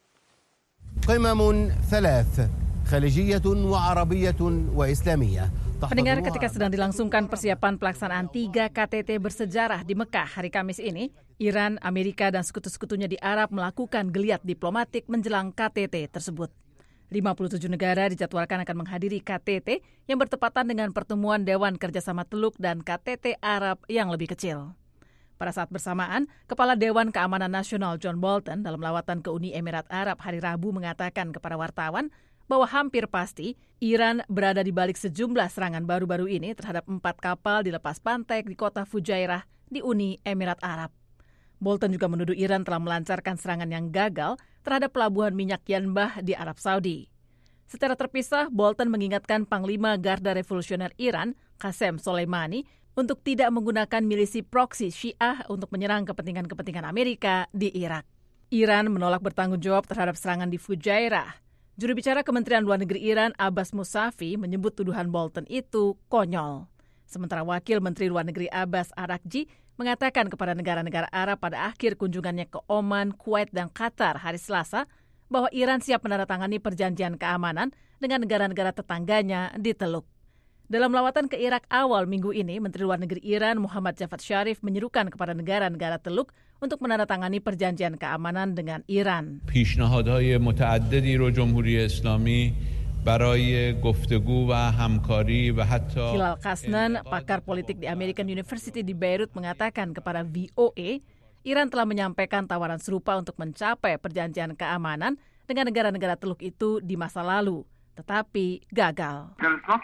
قمم ثلاث خليجية وعربية وإسلامية. Pendengar, ketika sedang dilangsungkan persiapan pelaksanaan tiga K T T bersejarah di Mekah hari Kamis ini, Iran, Amerika, dan sekutu-sekutunya di Arab melakukan geliat diplomatik menjelang K T T tersebut. lima puluh tujuh negara dijadwalkan akan menghadiri K T T yang bertepatan dengan pertemuan Dewan Kerjasama Teluk dan K T T Arab yang lebih kecil. Pada saat bersamaan, Kepala Dewan Keamanan Nasional John Bolton dalam lawatan ke Uni Emirat Arab hari Rabu mengatakan kepada wartawan bahwa hampir pasti Iran berada di balik sejumlah serangan baru-baru ini terhadap empat kapal di lepas pantai di kota Fujairah di Uni Emirat Arab. Bolton juga menuduh Iran telah melancarkan serangan yang gagal terhadap pelabuhan minyak Yanbah di Arab Saudi. Secara terpisah, Bolton mengingatkan Panglima Garda Revolusioner Iran, Qasem Soleimani, untuk tidak menggunakan milisi proksi Syiah untuk menyerang kepentingan-kepentingan Amerika di Irak. Iran menolak bertanggung jawab terhadap serangan di Fujairah. Juru bicara Kementerian Luar Negeri Iran, Abbas Musafi, menyebut tuduhan Bolton itu konyol. Sementara Wakil Menteri Luar Negeri Abbas Araghchi mengatakan kepada negara-negara Arab pada akhir kunjungannya ke Oman, Kuwait, dan Qatar hari Selasa bahwa Iran siap menandatangani perjanjian keamanan dengan negara-negara tetangganya di Teluk. Dalam lawatan ke Irak awal minggu ini, Menteri Luar Negeri Iran Muhammad Javad Zarif menyerukan kepada negara-negara Teluk untuk menandatangani perjanjian keamanan dengan Iran. پیشنهادهای متعددی رو جمهوری اسلامی برای گفتگو و همکاری و حتی Hilal Kasnan, pakar politik di American University di Beirut, mengatakan kepada V O A, Iran telah menyampaikan tawaran serupa untuk mencapai perjanjian keamanan dengan negara-negara Teluk itu di masa lalu, tetapi gagal.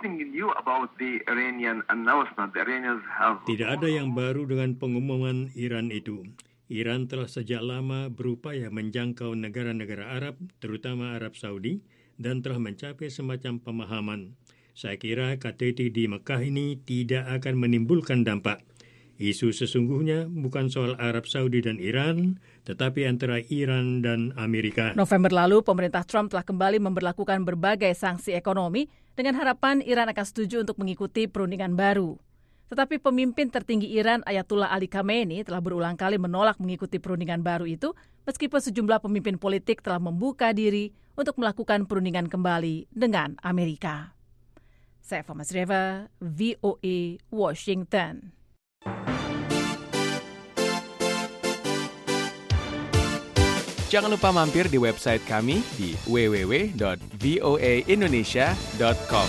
Tidak ada yang baru dengan pengumuman Iran itu. Iran telah sejak lama berupaya menjangkau negara-negara Arab, terutama Arab Saudi, dan telah mencapai semacam pemahaman. Saya kira K T T di Mekah ini tidak akan menimbulkan dampak. Isu sesungguhnya bukan soal Arab Saudi dan Iran, tetapi antara Iran dan Amerika. November lalu, pemerintah Trump telah kembali memberlakukan berbagai sanksi ekonomi dengan harapan Iran akan setuju untuk mengikuti perundingan baru. Tetapi pemimpin tertinggi Iran, Ayatullah Ali Khamenei, telah berulang kali menolak mengikuti perundingan baru itu, meskipun sejumlah pemimpin politik telah membuka diri untuk melakukan perundingan kembali dengan Amerika. Saya Fama Sreva, V O A, Washington. Jangan lupa mampir di website kami di w w w dot v o a indonesia dot com.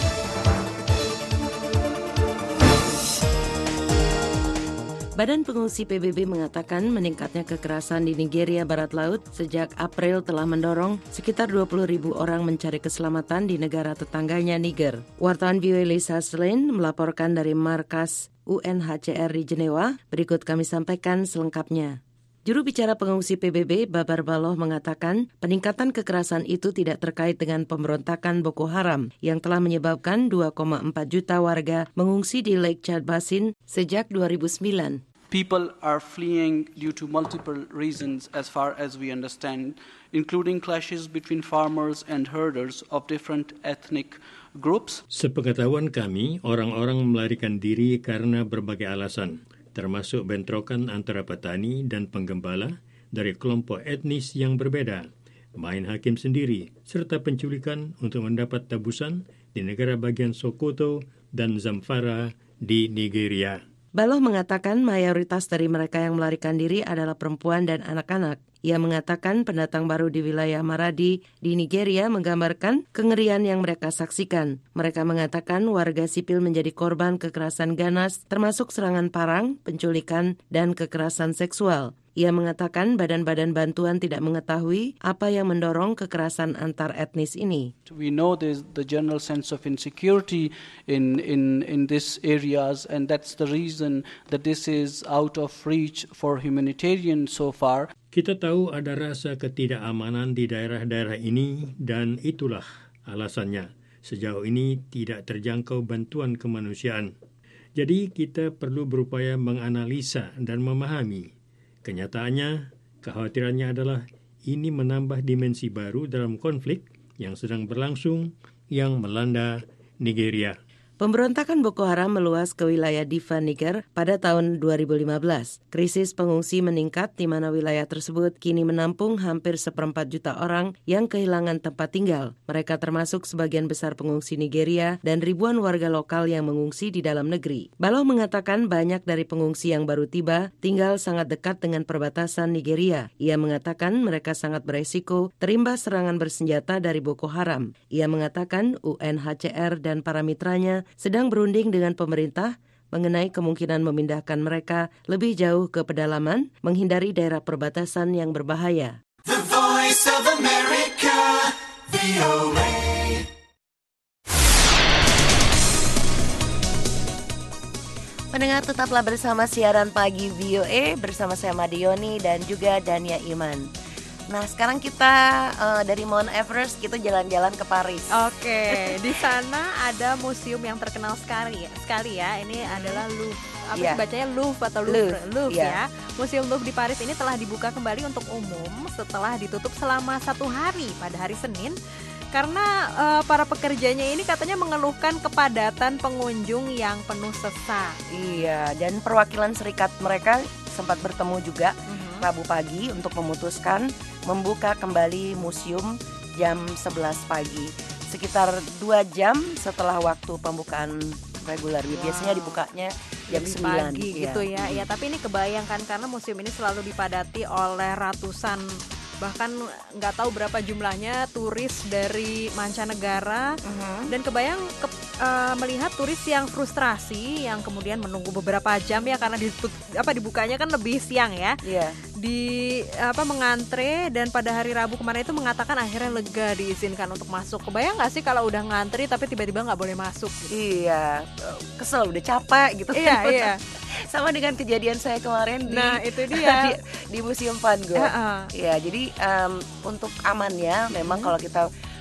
Badan Pengungsi P B B mengatakan meningkatnya kekerasan di Nigeria Barat Laut sejak April telah mendorong sekitar dua puluh ribu orang mencari keselamatan di negara tetangganya Niger. Wartawan V O A Lisa Schlein melaporkan dari markas U N H C R di Jenewa. Berikut kami sampaikan selengkapnya. Juru bicara pengungsi P B B, Babar Baloh, mengatakan peningkatan kekerasan itu tidak terkait dengan pemberontakan Boko Haram yang telah menyebabkan dua koma empat juta warga mengungsi di Lake Chad Basin sejak dua ribu sembilan. People are fleeing due to multiple reasons as far as we understand, including clashes between farmers and herders of different ethnic groups. Sepengetahuan kami, orang-orang melarikan diri karena berbagai alasan, termasuk bentrokan antara petani dan penggembala dari kelompok etnis yang berbeda, main hakim sendiri, serta penculikan untuk mendapat tebusan di negara bagian Sokoto dan Zamfara di Nigeria. Baloh mengatakan mayoritas dari mereka yang melarikan diri adalah perempuan dan anak-anak. Ia mengatakan pendatang baru di wilayah Maradi di Nigeria menggambarkan kengerian yang mereka saksikan. Mereka mengatakan warga sipil menjadi korban kekerasan ganas termasuk serangan parang, penculikan, dan kekerasan seksual. Ia mengatakan badan-badan bantuan tidak mengetahui apa yang mendorong kekerasan antar etnis ini. We know there's the general sense of insecurity in in in these areas, and that's the reason that this is out of reach for humanitarian so far. Kita tahu ada rasa ketidakamanan di daerah-daerah ini dan itulah alasannya sejauh ini tidak terjangkau bantuan kemanusiaan. Jadi kita perlu berupaya menganalisa dan memahami. Kenyataannya, kekhawatirannya adalah ini menambah dimensi baru dalam konflik yang sedang berlangsung yang melanda Nigeria. Pemberontakan Boko Haram meluas ke wilayah Difa, Niger pada tahun dua ribu lima belas. Krisis pengungsi meningkat di mana wilayah tersebut kini menampung hampir seperempat juta orang yang kehilangan tempat tinggal. Mereka termasuk sebagian besar pengungsi Nigeria dan ribuan warga lokal yang mengungsi di dalam negeri. Baloh mengatakan banyak dari pengungsi yang baru tiba tinggal sangat dekat dengan perbatasan Nigeria. Ia mengatakan mereka sangat beresiko terimbas serangan bersenjata dari Boko Haram. Ia mengatakan U N H C R dan para mitranya sedang berunding dengan pemerintah mengenai kemungkinan memindahkan mereka lebih jauh ke pedalaman, menghindari daerah perbatasan yang berbahaya. The Voice of America, V O A. Pendengar, tetaplah bersama siaran pagi V O A bersama saya Madioni dan juga Dania Iman. Nah, sekarang kita uh, dari Mount Everest kita jalan-jalan ke Paris. Oke, di sana ada museum yang terkenal sekali, sekali ya. Ini adalah Louvre. Apa yeah. bacanya Louvre atau Louvre? Louvre, Louvre yeah. ya. Museum Louvre di Paris ini telah dibuka kembali untuk umum setelah ditutup selama satu hari pada hari Senin. Karena uh, para pekerjanya ini katanya mengeluhkan kepadatan pengunjung yang penuh sesak. Iya, dan perwakilan serikat mereka sempat bertemu juga mm-hmm. Rabu pagi untuk memutuskan membuka kembali museum jam sebelas pagi. Sekitar dua jam setelah waktu pembukaan reguler. Wow. Biasanya dibukanya jam Lebih sembilan pagi ya. gitu ya. Ya, tapi ini kebayangkan karena museum ini selalu dipadati oleh ratusan, bahkan nggak tahu berapa jumlahnya turis dari mancanegara. Uh-huh. Dan kebayang ke, uh, melihat turis yang frustrasi, yang kemudian menunggu beberapa jam ya karena ditut, apa dibukanya kan lebih siang ya. Iya. Yeah. Di apa mengantre dan pada hari Rabu kemarin itu mengatakan akhirnya lega diizinkan untuk masuk. Kebayang nggak sih kalau udah ngantri tapi tiba-tiba nggak boleh masuk? Gitu? Iya, kesel udah capek gitu. Iya iya. Sama dengan kejadian saya kemarin di, nah itu dia di, di Museum Van Gogh. Uh-uh. Ya, jadi um, untuk amannya memang hmm. kalau kita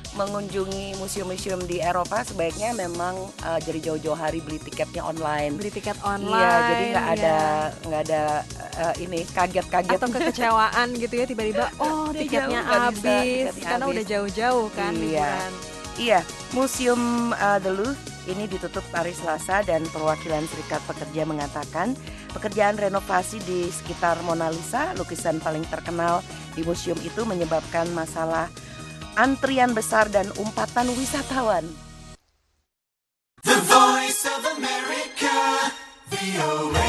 mengunjungi museum-museum di Eropa sebaiknya memang uh, jadi jauh-jauh hari beli tiketnya online. Beli tiket online. Iya, jadi nggak ya. ada nggak ada uh, ini kaget-kaget atau kekecewaan gitu ya tiba-tiba oh tiketnya habis karena habis. Udah jauh-jauh kan iya. liburan. Iya, Museum uh, The Louvre ini ditutup hari Selasa dan perwakilan Serikat Pekerja mengatakan pekerjaan renovasi di sekitar Mona Lisa, lukisan paling terkenal di museum itu menyebabkan masalah antrian besar dan umpatan wisatawan. The Voice of America, V O A.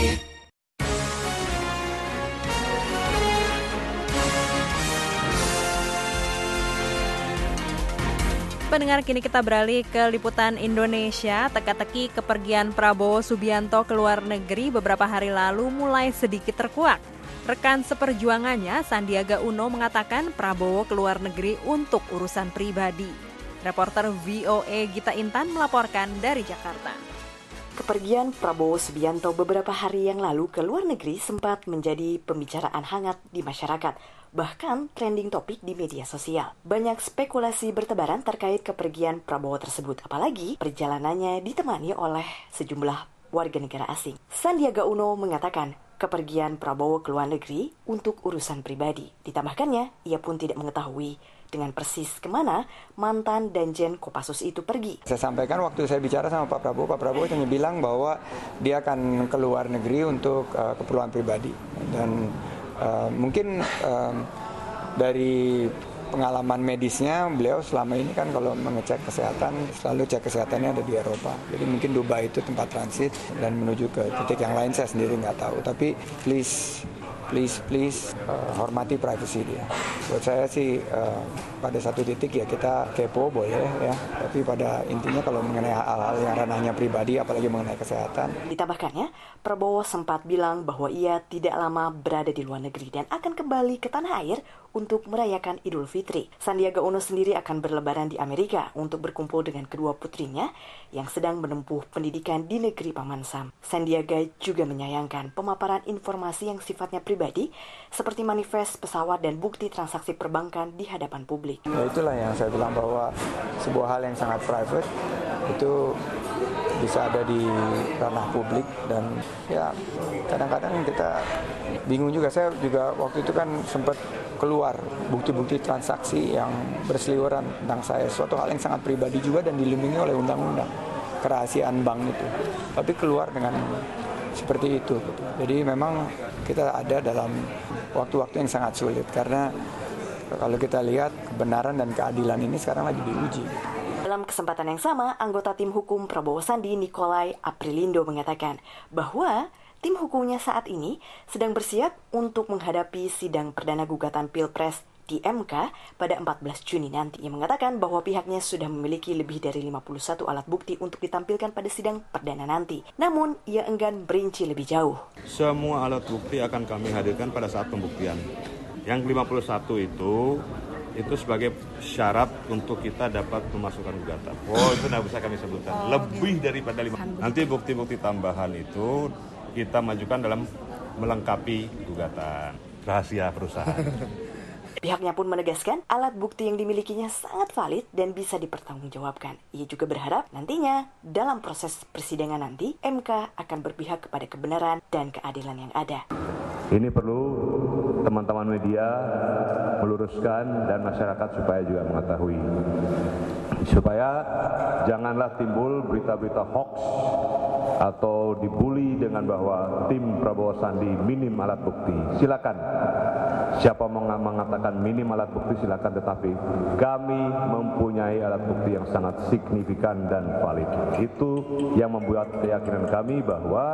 Pendengar, kini kita beralih ke liputan Indonesia. Teka-teki kepergian Prabowo Subianto ke luar negeri beberapa hari lalu mulai sedikit terkuak. Rekan seperjuangannya, Sandiaga Uno, mengatakan Prabowo ke luar negeri untuk urusan pribadi. Reporter V O A Gita Intan melaporkan dari Jakarta. Kepergian Prabowo Subianto beberapa hari yang lalu ke luar negeri sempat menjadi pembicaraan hangat di masyarakat, bahkan trending topik di media sosial. Banyak spekulasi bertebaran terkait kepergian Prabowo tersebut, apalagi perjalanannya ditemani oleh sejumlah warga negara asing. Sandiaga Uno mengatakan kepergian Prabowo ke luar negeri untuk urusan pribadi. Ditambahkannya, ia pun tidak mengetahui dengan persis kemana mantan Danjen Kopassus itu pergi. Saya sampaikan waktu saya bicara sama Pak Prabowo, Pak Prabowo hanya bilang bahwa dia akan ke luar negeri untuk uh, keperluan pribadi. Dan uh, mungkin uh, dari pengalaman medisnya, beliau selama ini kan kalau mengecek kesehatan, selalu cek kesehatannya ada di Eropa. Jadi mungkin Dubai itu tempat transit dan menuju ke titik yang lain saya sendiri nggak tahu. Tapi please, please, please uh, hormati privasi dia. Buat saya sih uh, pada satu titik ya kita kepo boleh ya. Tapi pada intinya kalau mengenai hal-hal yang ranahnya pribadi, apalagi mengenai kesehatan. Ditambahkannya, Prabowo sempat bilang bahwa ia tidak lama berada di luar negeri dan akan kembali ke tanah air untuk merayakan Idul Fitri. Sandiaga Uno sendiri akan berlebaran di Amerika untuk berkumpul dengan kedua putrinya yang sedang menempuh pendidikan di negeri Paman Sam. Sandiaga juga menyayangkan pemaparan informasi yang sifatnya pribadi seperti manifest pesawat dan bukti transaksi perbankan di hadapan publik. Ya itulah yang saya bilang bahwa sebuah hal yang sangat private itu bisa ada di ranah publik dan ya kadang-kadang kita bingung juga. Saya juga waktu itu kan sempat keluar bukti-bukti transaksi yang berseliweran tentang saya, suatu hal yang sangat pribadi juga dan dilindungi oleh undang-undang kerahasiaan bank itu, tapi keluar dengan seperti itu. Jadi memang kita ada dalam waktu-waktu yang sangat sulit karena kalau kita lihat kebenaran dan keadilan ini sekarang lagi diuji. Dalam kesempatan yang sama, anggota tim hukum Prabowo Sandi Nikolai Aprilindo mengatakan bahwa tim hukumnya saat ini sedang bersiap untuk menghadapi sidang perdana gugatan Pilpres di M K pada empat belas Juni nanti. Ia mengatakan bahwa pihaknya sudah memiliki lebih dari lima puluh satu alat bukti untuk ditampilkan pada sidang perdana nanti. Namun, ia enggan berinci lebih jauh. Semua alat bukti akan kami hadirkan pada saat pembuktian. Yang lima puluh satu itu itu sebagai syarat untuk kita dapat memasukkan gugatan. Oh, itu tidak bisa kami sebutkan. Oh, lebih gitu. Daripada lima. Nanti bukti-bukti tambahan itu kita majukan dalam melengkapi gugatan. Rahasia perusahaan. Pihaknya pun menegaskan alat bukti yang dimilikinya sangat valid dan bisa dipertanggungjawabkan. Ia juga berharap nantinya dalam proses persidangan nanti M K akan berpihak kepada kebenaran dan keadilan yang ada. Ini perlu teman-teman media meluruskan dan masyarakat supaya juga mengetahui. Supaya janganlah timbul berita-berita hoax atau dibully dengan bahwa tim Prabowo Sandi minim alat bukti. Silakan. Siapa mengatakan minim alat bukti silakan, tetapi kami mempunyai alat bukti yang sangat signifikan dan valid. Itu yang membuat keyakinan kami bahwa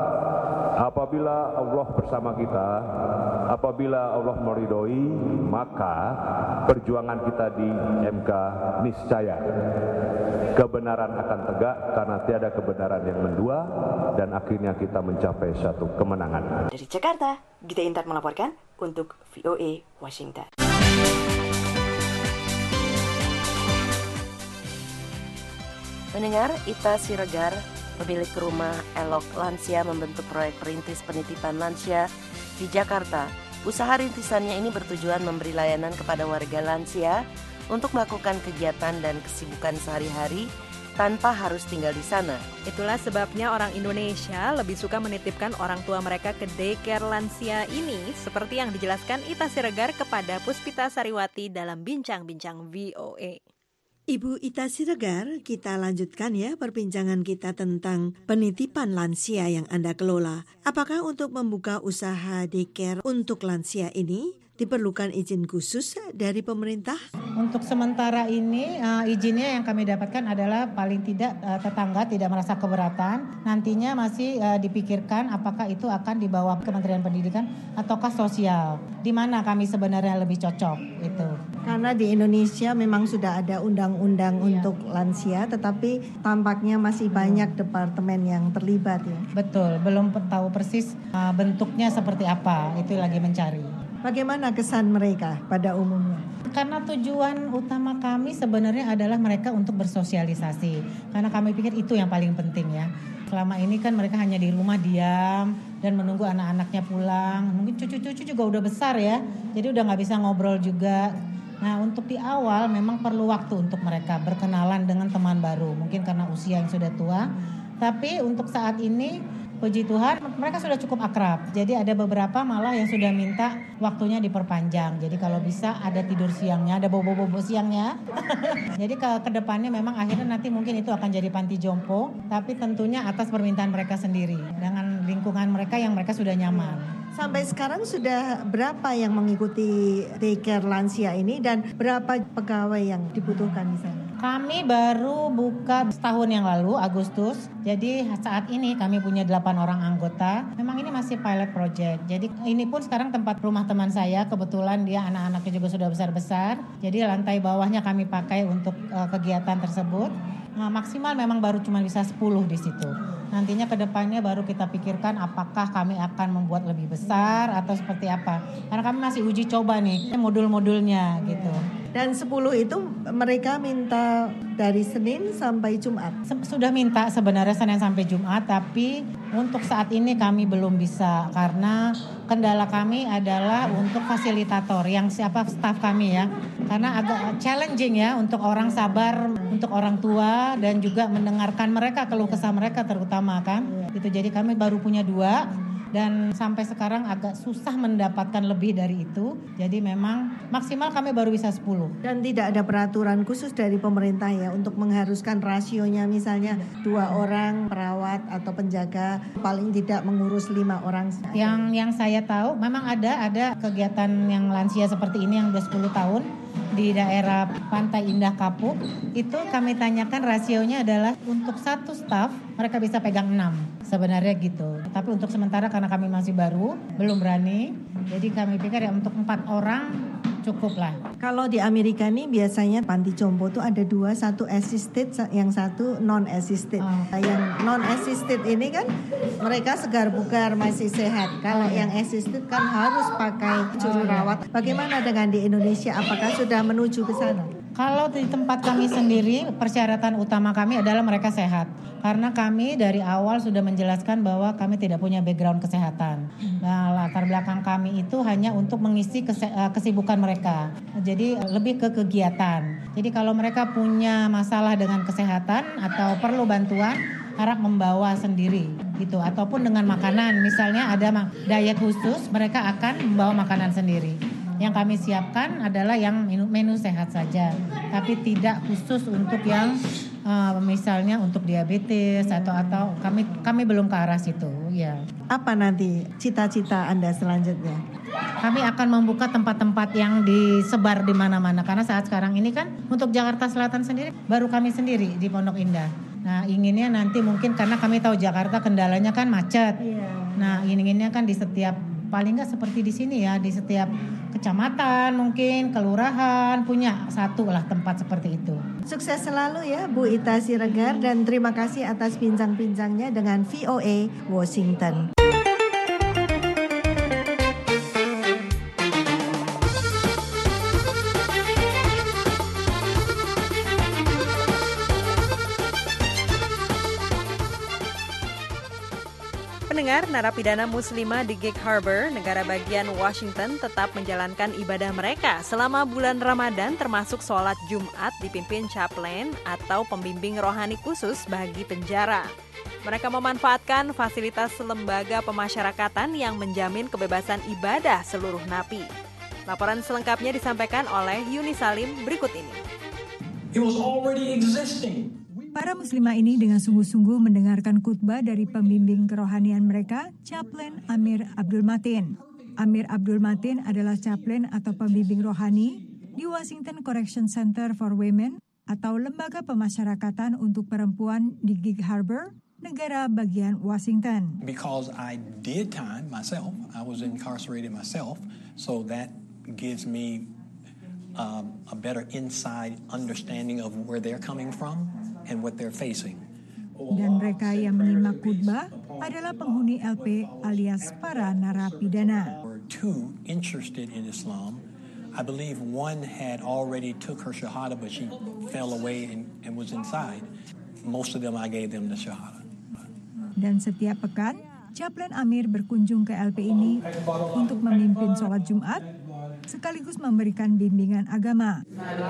apabila Allah bersama kita, apabila Allah meridhoi, maka perjuangan kita di M K niscaya kebenaran akan tegak karena tiada kebenaran yang mendua dan akhirnya kita mencapai satu kemenangan. Dari Jakarta, Gita Intan melaporkan untuk V O A Washington. Mendengar, Ita Siregar, pemilik rumah Elok Lansia, membentuk proyek perintis penitipan lansia di Jakarta. Usaha rintisannya ini bertujuan memberi layanan kepada warga lansia untuk melakukan kegiatan dan kesibukan sehari-hari tanpa harus tinggal di sana. Itulah sebabnya orang Indonesia lebih suka menitipkan orang tua mereka ke daycare lansia ini, seperti yang dijelaskan Ita Siregar kepada Puspita Sariwati dalam Bincang-Bincang V O A. Ibu Ita Siregar, kita lanjutkan ya perbincangan kita tentang penitipan lansia yang Anda kelola. Apakah untuk membuka usaha daycare untuk lansia ini diperlukan izin khusus dari pemerintah? Untuk sementara ini uh, izinnya yang kami dapatkan adalah paling tidak uh, tetangga tidak merasa keberatan. Nantinya masih uh, dipikirkan apakah itu akan dibawa Kementerian Pendidikan ataukah sosial. Di mana kami sebenarnya lebih cocok itu. Karena di Indonesia memang sudah ada undang-undang iya. untuk lansia, tetapi tampaknya masih banyak departemen yang terlibat ya. Betul, belum tahu persis uh, bentuknya seperti apa, itu lagi mencari. Bagaimana kesan mereka pada umumnya? Karena tujuan utama kami sebenarnya adalah mereka untuk bersosialisasi. Karena kami pikir itu yang paling penting ya. Selama ini kan mereka hanya di rumah diam dan menunggu anak-anaknya pulang. Mungkin cucu-cucu juga udah besar ya, jadi udah gak bisa ngobrol juga. Nah untuk di awal memang perlu waktu untuk mereka berkenalan dengan teman baru. Mungkin karena usia yang sudah tua. Tapi untuk saat ini puji Tuhan mereka sudah cukup akrab. Jadi ada beberapa malah yang sudah minta waktunya diperpanjang. Jadi kalau bisa ada tidur siangnya, ada bobo-bobo siangnya. Jadi ke kedepannya memang akhirnya nanti mungkin itu akan jadi panti jompo. Tapi tentunya atas permintaan mereka sendiri. Dengan lingkungan mereka yang mereka sudah nyaman. Sampai sekarang sudah berapa yang mengikuti daycare lansia ini dan berapa pegawai yang dibutuhkan di sana? Kami baru buka setahun yang lalu, Agustus. Jadi saat ini kami punya delapan orang anggota. Memang ini masih pilot project. Jadi ini pun sekarang tempat rumah teman saya. Kebetulan dia anak-anaknya juga sudah besar-besar. Jadi lantai bawahnya kami pakai untuk uh, kegiatan tersebut. Nah, maksimal memang baru cuma bisa sepuluh di situ. Nantinya ke depannya baru kita pikirkan apakah kami akan membuat lebih besar atau seperti apa. Karena kami masih uji coba nih modul-modulnya gitu. Dan sepuluh itu mereka minta dari Senin sampai Jumat? Sudah minta sebenarnya Senin sampai Jumat, tapi untuk saat ini kami belum bisa karena kendala kami adalah untuk fasilitator yang siapa staf kami ya. Karena agak challenging ya untuk orang sabar, untuk orang tua dan juga mendengarkan mereka keluh kesah mereka terutama kan. Itu jadi kami baru punya dua. Dan sampai sekarang agak susah mendapatkan lebih dari itu. Jadi memang maksimal kami baru bisa sepuluh. Dan tidak ada peraturan khusus dari pemerintah ya untuk mengharuskan rasionya misalnya dua orang perawat atau penjaga paling tidak mengurus lima orang. Yang yang saya tahu memang ada ada kegiatan yang lansia seperti ini yang sudah sepuluh tahun di daerah Pantai Indah Kapuk. Itu kami tanyakan rasionya adalah untuk satu staf mereka bisa pegang enam sebenarnya gitu. Tapi untuk sementara karena kami masih baru, belum berani. Jadi kami pikir ya untuk empat orang cukup lah. Kalau di Amerika nih biasanya panti jompo tuh ada dua, satu assisted, yang satu non-assisted. Oh. Yang non-assisted ini kan mereka segar bugar masih sehat. Kalau oh, yang assisted kan harus pakai juru oh, rawat. Bagaimana dengan di Indonesia? Apakah sudah menuju ke sana? Kalau di tempat kami sendiri, persyaratan utama kami adalah mereka sehat. Karena kami dari awal sudah menjelaskan bahwa kami tidak punya background kesehatan. Nah, latar belakang kami itu hanya untuk mengisi kese- kesibukan mereka. Jadi lebih ke kegiatan. Jadi kalau mereka punya masalah dengan kesehatan atau perlu bantuan, harap membawa sendiri gitu. Ataupun dengan makanan, misalnya ada diet khusus, mereka akan membawa makanan sendiri. Yang kami siapkan adalah yang menu, menu sehat saja, tapi tidak khusus untuk yang uh, misalnya untuk diabetes atau atau kami kami belum ke arah situ, ya. Apa nanti cita-cita Anda selanjutnya? Kami akan membuka tempat-tempat yang disebar di mana-mana karena saat sekarang ini kan untuk Jakarta Selatan sendiri baru kami sendiri di Pondok Indah. Nah, inginnya nanti mungkin karena kami tahu Jakarta kendalanya kan macet. Iya. Nah, inginnya kan di setiap paling nggak seperti di sini ya, di setiap kecamatan mungkin, kelurahan punya satu lah tempat seperti itu. Sukses selalu ya Bu Ita Siregar dan terima kasih atas bincang-bincangnya dengan V O A Washington. Pendengar, narapidana muslimah di Gig Harbor, negara bagian Washington, tetap menjalankan ibadah mereka selama bulan Ramadan, termasuk sholat Jumat dipimpin chaplain atau pembimbing rohani khusus bagi penjara. Mereka memanfaatkan fasilitas lembaga pemasyarakatan yang menjamin kebebasan ibadah seluruh napi. Laporan selengkapnya disampaikan oleh Yuni Salim berikut ini. It was already existing. Para muslimah ini dengan sungguh-sungguh mendengarkan khutbah dari pembimbing kerohanian mereka, Chaplain Amir Abdul Matin. Amir Abdul Matin adalah chaplain atau pembimbing rohani di Washington Correction Center for Women atau lembaga pemasyarakatan untuk perempuan di Gig Harbor, negara bagian Washington. Because I did time myself, I was incarcerated myself, so that gives me um, a better inside understanding of where they're coming from and what they're facing. Dan mereka yang menyimak khutbah adalah penghuni L P alias para narapidana. Two interested in Islam. I believe one had already took her shahada, but she fell away and, and was inside. Most of them I gave them the shahada. Dan setiap pekan, Chaplain Amir berkunjung ke L P ini untuk memimpin sholat Jumat, sekaligus memberikan bimbingan agama.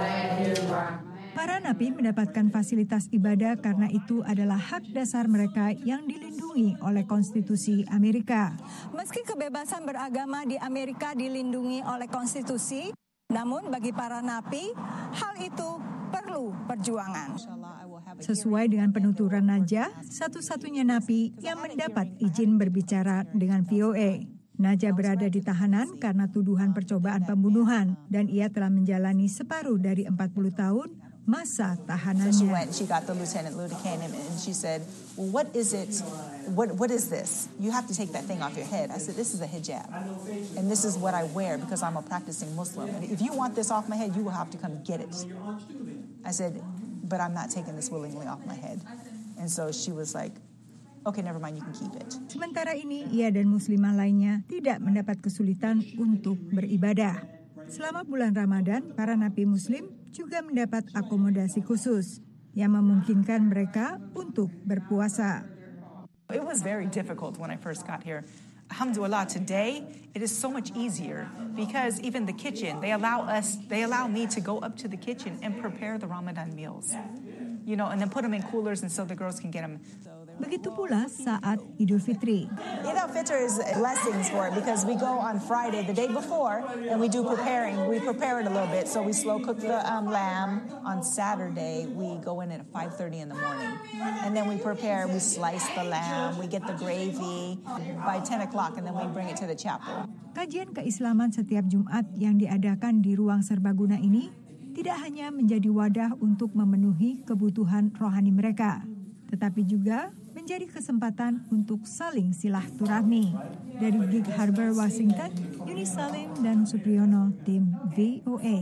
Para napi mendapatkan fasilitas ibadah karena itu adalah hak dasar mereka yang dilindungi oleh konstitusi Amerika. Meski kebebasan beragama di Amerika dilindungi oleh konstitusi, namun bagi para napi, hal itu perlu perjuangan. Sesuai dengan penuturan Najah, satu-satunya napi yang mendapat izin berbicara dengan V O A. Najah berada di tahanan karena tuduhan percobaan pembunuhan dan ia telah menjalani separuh dari empat puluh tahun masa tahanannya. So she went, she got the lieutenant lieutenant and she said, well, what is it, what what is this? You have to take that thing off your head. I said, this is a hijab. And this is what I wear because I'm a practicing Muslim. And if you want this off my head, you will have to come get it. I said, but I'm not taking this willingly off my head. And so she was like, okay, never mind, you can keep it. Sementara ini, ia dan muslimah lainnya tidak mendapat kesulitan untuk beribadah. Selama bulan Ramadan, para napi muslim juga mendapat akomodasi khusus yang memungkinkan mereka untuk berpuasa. It was very difficult when I first got here. Alhamdulillah, today it is so much easier because even the kitchen, they allow us, they allow me to go up to the kitchen and prepare the Ramadan meals. You know, and then put them in coolers and so the girls can get them. Begitu pula saat Idul Fitri. Eid al-Fitr is blessings for it because we go on Friday, the day before, and we do preparing. We prepare it a little bit. So we slow cook the um, lamb. On Saturday, we go in at five thirty in the morning. And then we prepare, we slice the lamb, we get the gravy by ten o'clock, and then we bring it to the chapel. Kajian keislaman setiap Jumat yang diadakan di ruang serbaguna ini tidak hanya menjadi wadah untuk memenuhi kebutuhan rohani mereka, tetapi juga menjadi kesempatan untuk saling silaturahmi. Dari Gig Harbor, Washington, Yuni Salim dan Supriyono, tim V O A.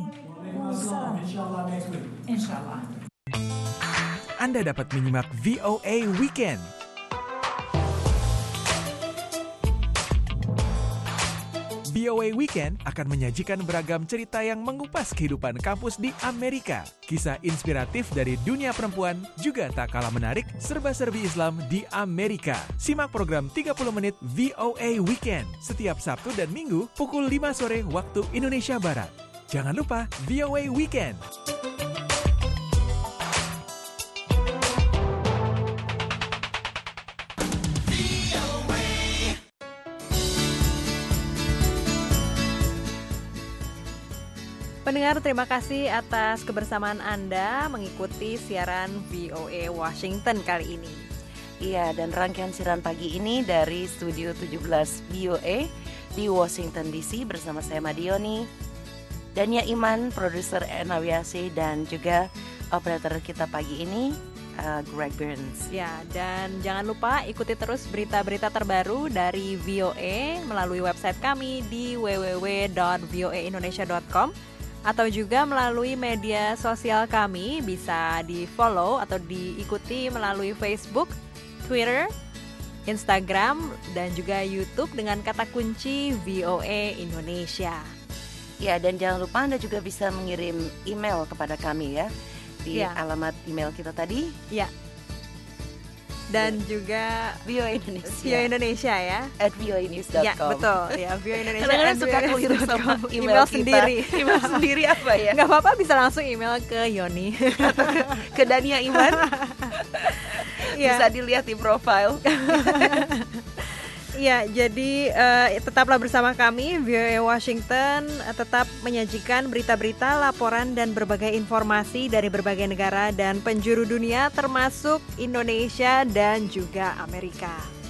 Anda dapat menyimak V O A Weekend. V O A Weekend akan menyajikan beragam cerita yang mengupas kehidupan kampus di Amerika. Kisah inspiratif dari dunia perempuan juga tak kalah menarik, serba-serbi Islam di Amerika. Simak program tiga puluh menit V O A Weekend setiap Sabtu dan Minggu pukul lima sore waktu Indonesia Barat. Jangan lupa V O A Weekend. Pendengar, terima kasih atas kebersamaan Anda mengikuti siaran V O A Washington kali ini. Iya, dan rangkaian siaran pagi ini dari Studio tujuh belas V O A di Washington D C bersama saya Madioni, Dania Iman, produser Enawiasi, dan juga operator kita pagi ini uh, Greg Burns. Ya, dan jangan lupa ikuti terus berita-berita terbaru dari V O A melalui website kami di w w w dot v o a indonesia dot com atau juga melalui media sosial kami, bisa di-follow atau diikuti melalui Facebook, Twitter, Instagram, dan juga YouTube dengan kata kunci V O A Indonesia. Ya, dan jangan lupa Anda juga bisa mengirim email kepada kami ya di ya. alamat email kita tadi. Ya. dan juga V O A Indonesia. V O A Indonesia ya. at v o a news dot com. Ya, betul. Ya, V O A Indonesia. Kadang-kadang suka keliru sama email, email kita. sendiri. Email sendiri apa ya? Nggak apa-apa, bisa langsung email ke Yoni. Atau ke, ke Dania Iman. Ya. Bisa dilihat di profile. Ya, jadi uh, tetaplah bersama kami V O A Washington, uh, tetap menyajikan berita-berita, laporan dan berbagai informasi dari berbagai negara dan penjuru dunia termasuk Indonesia dan juga Amerika.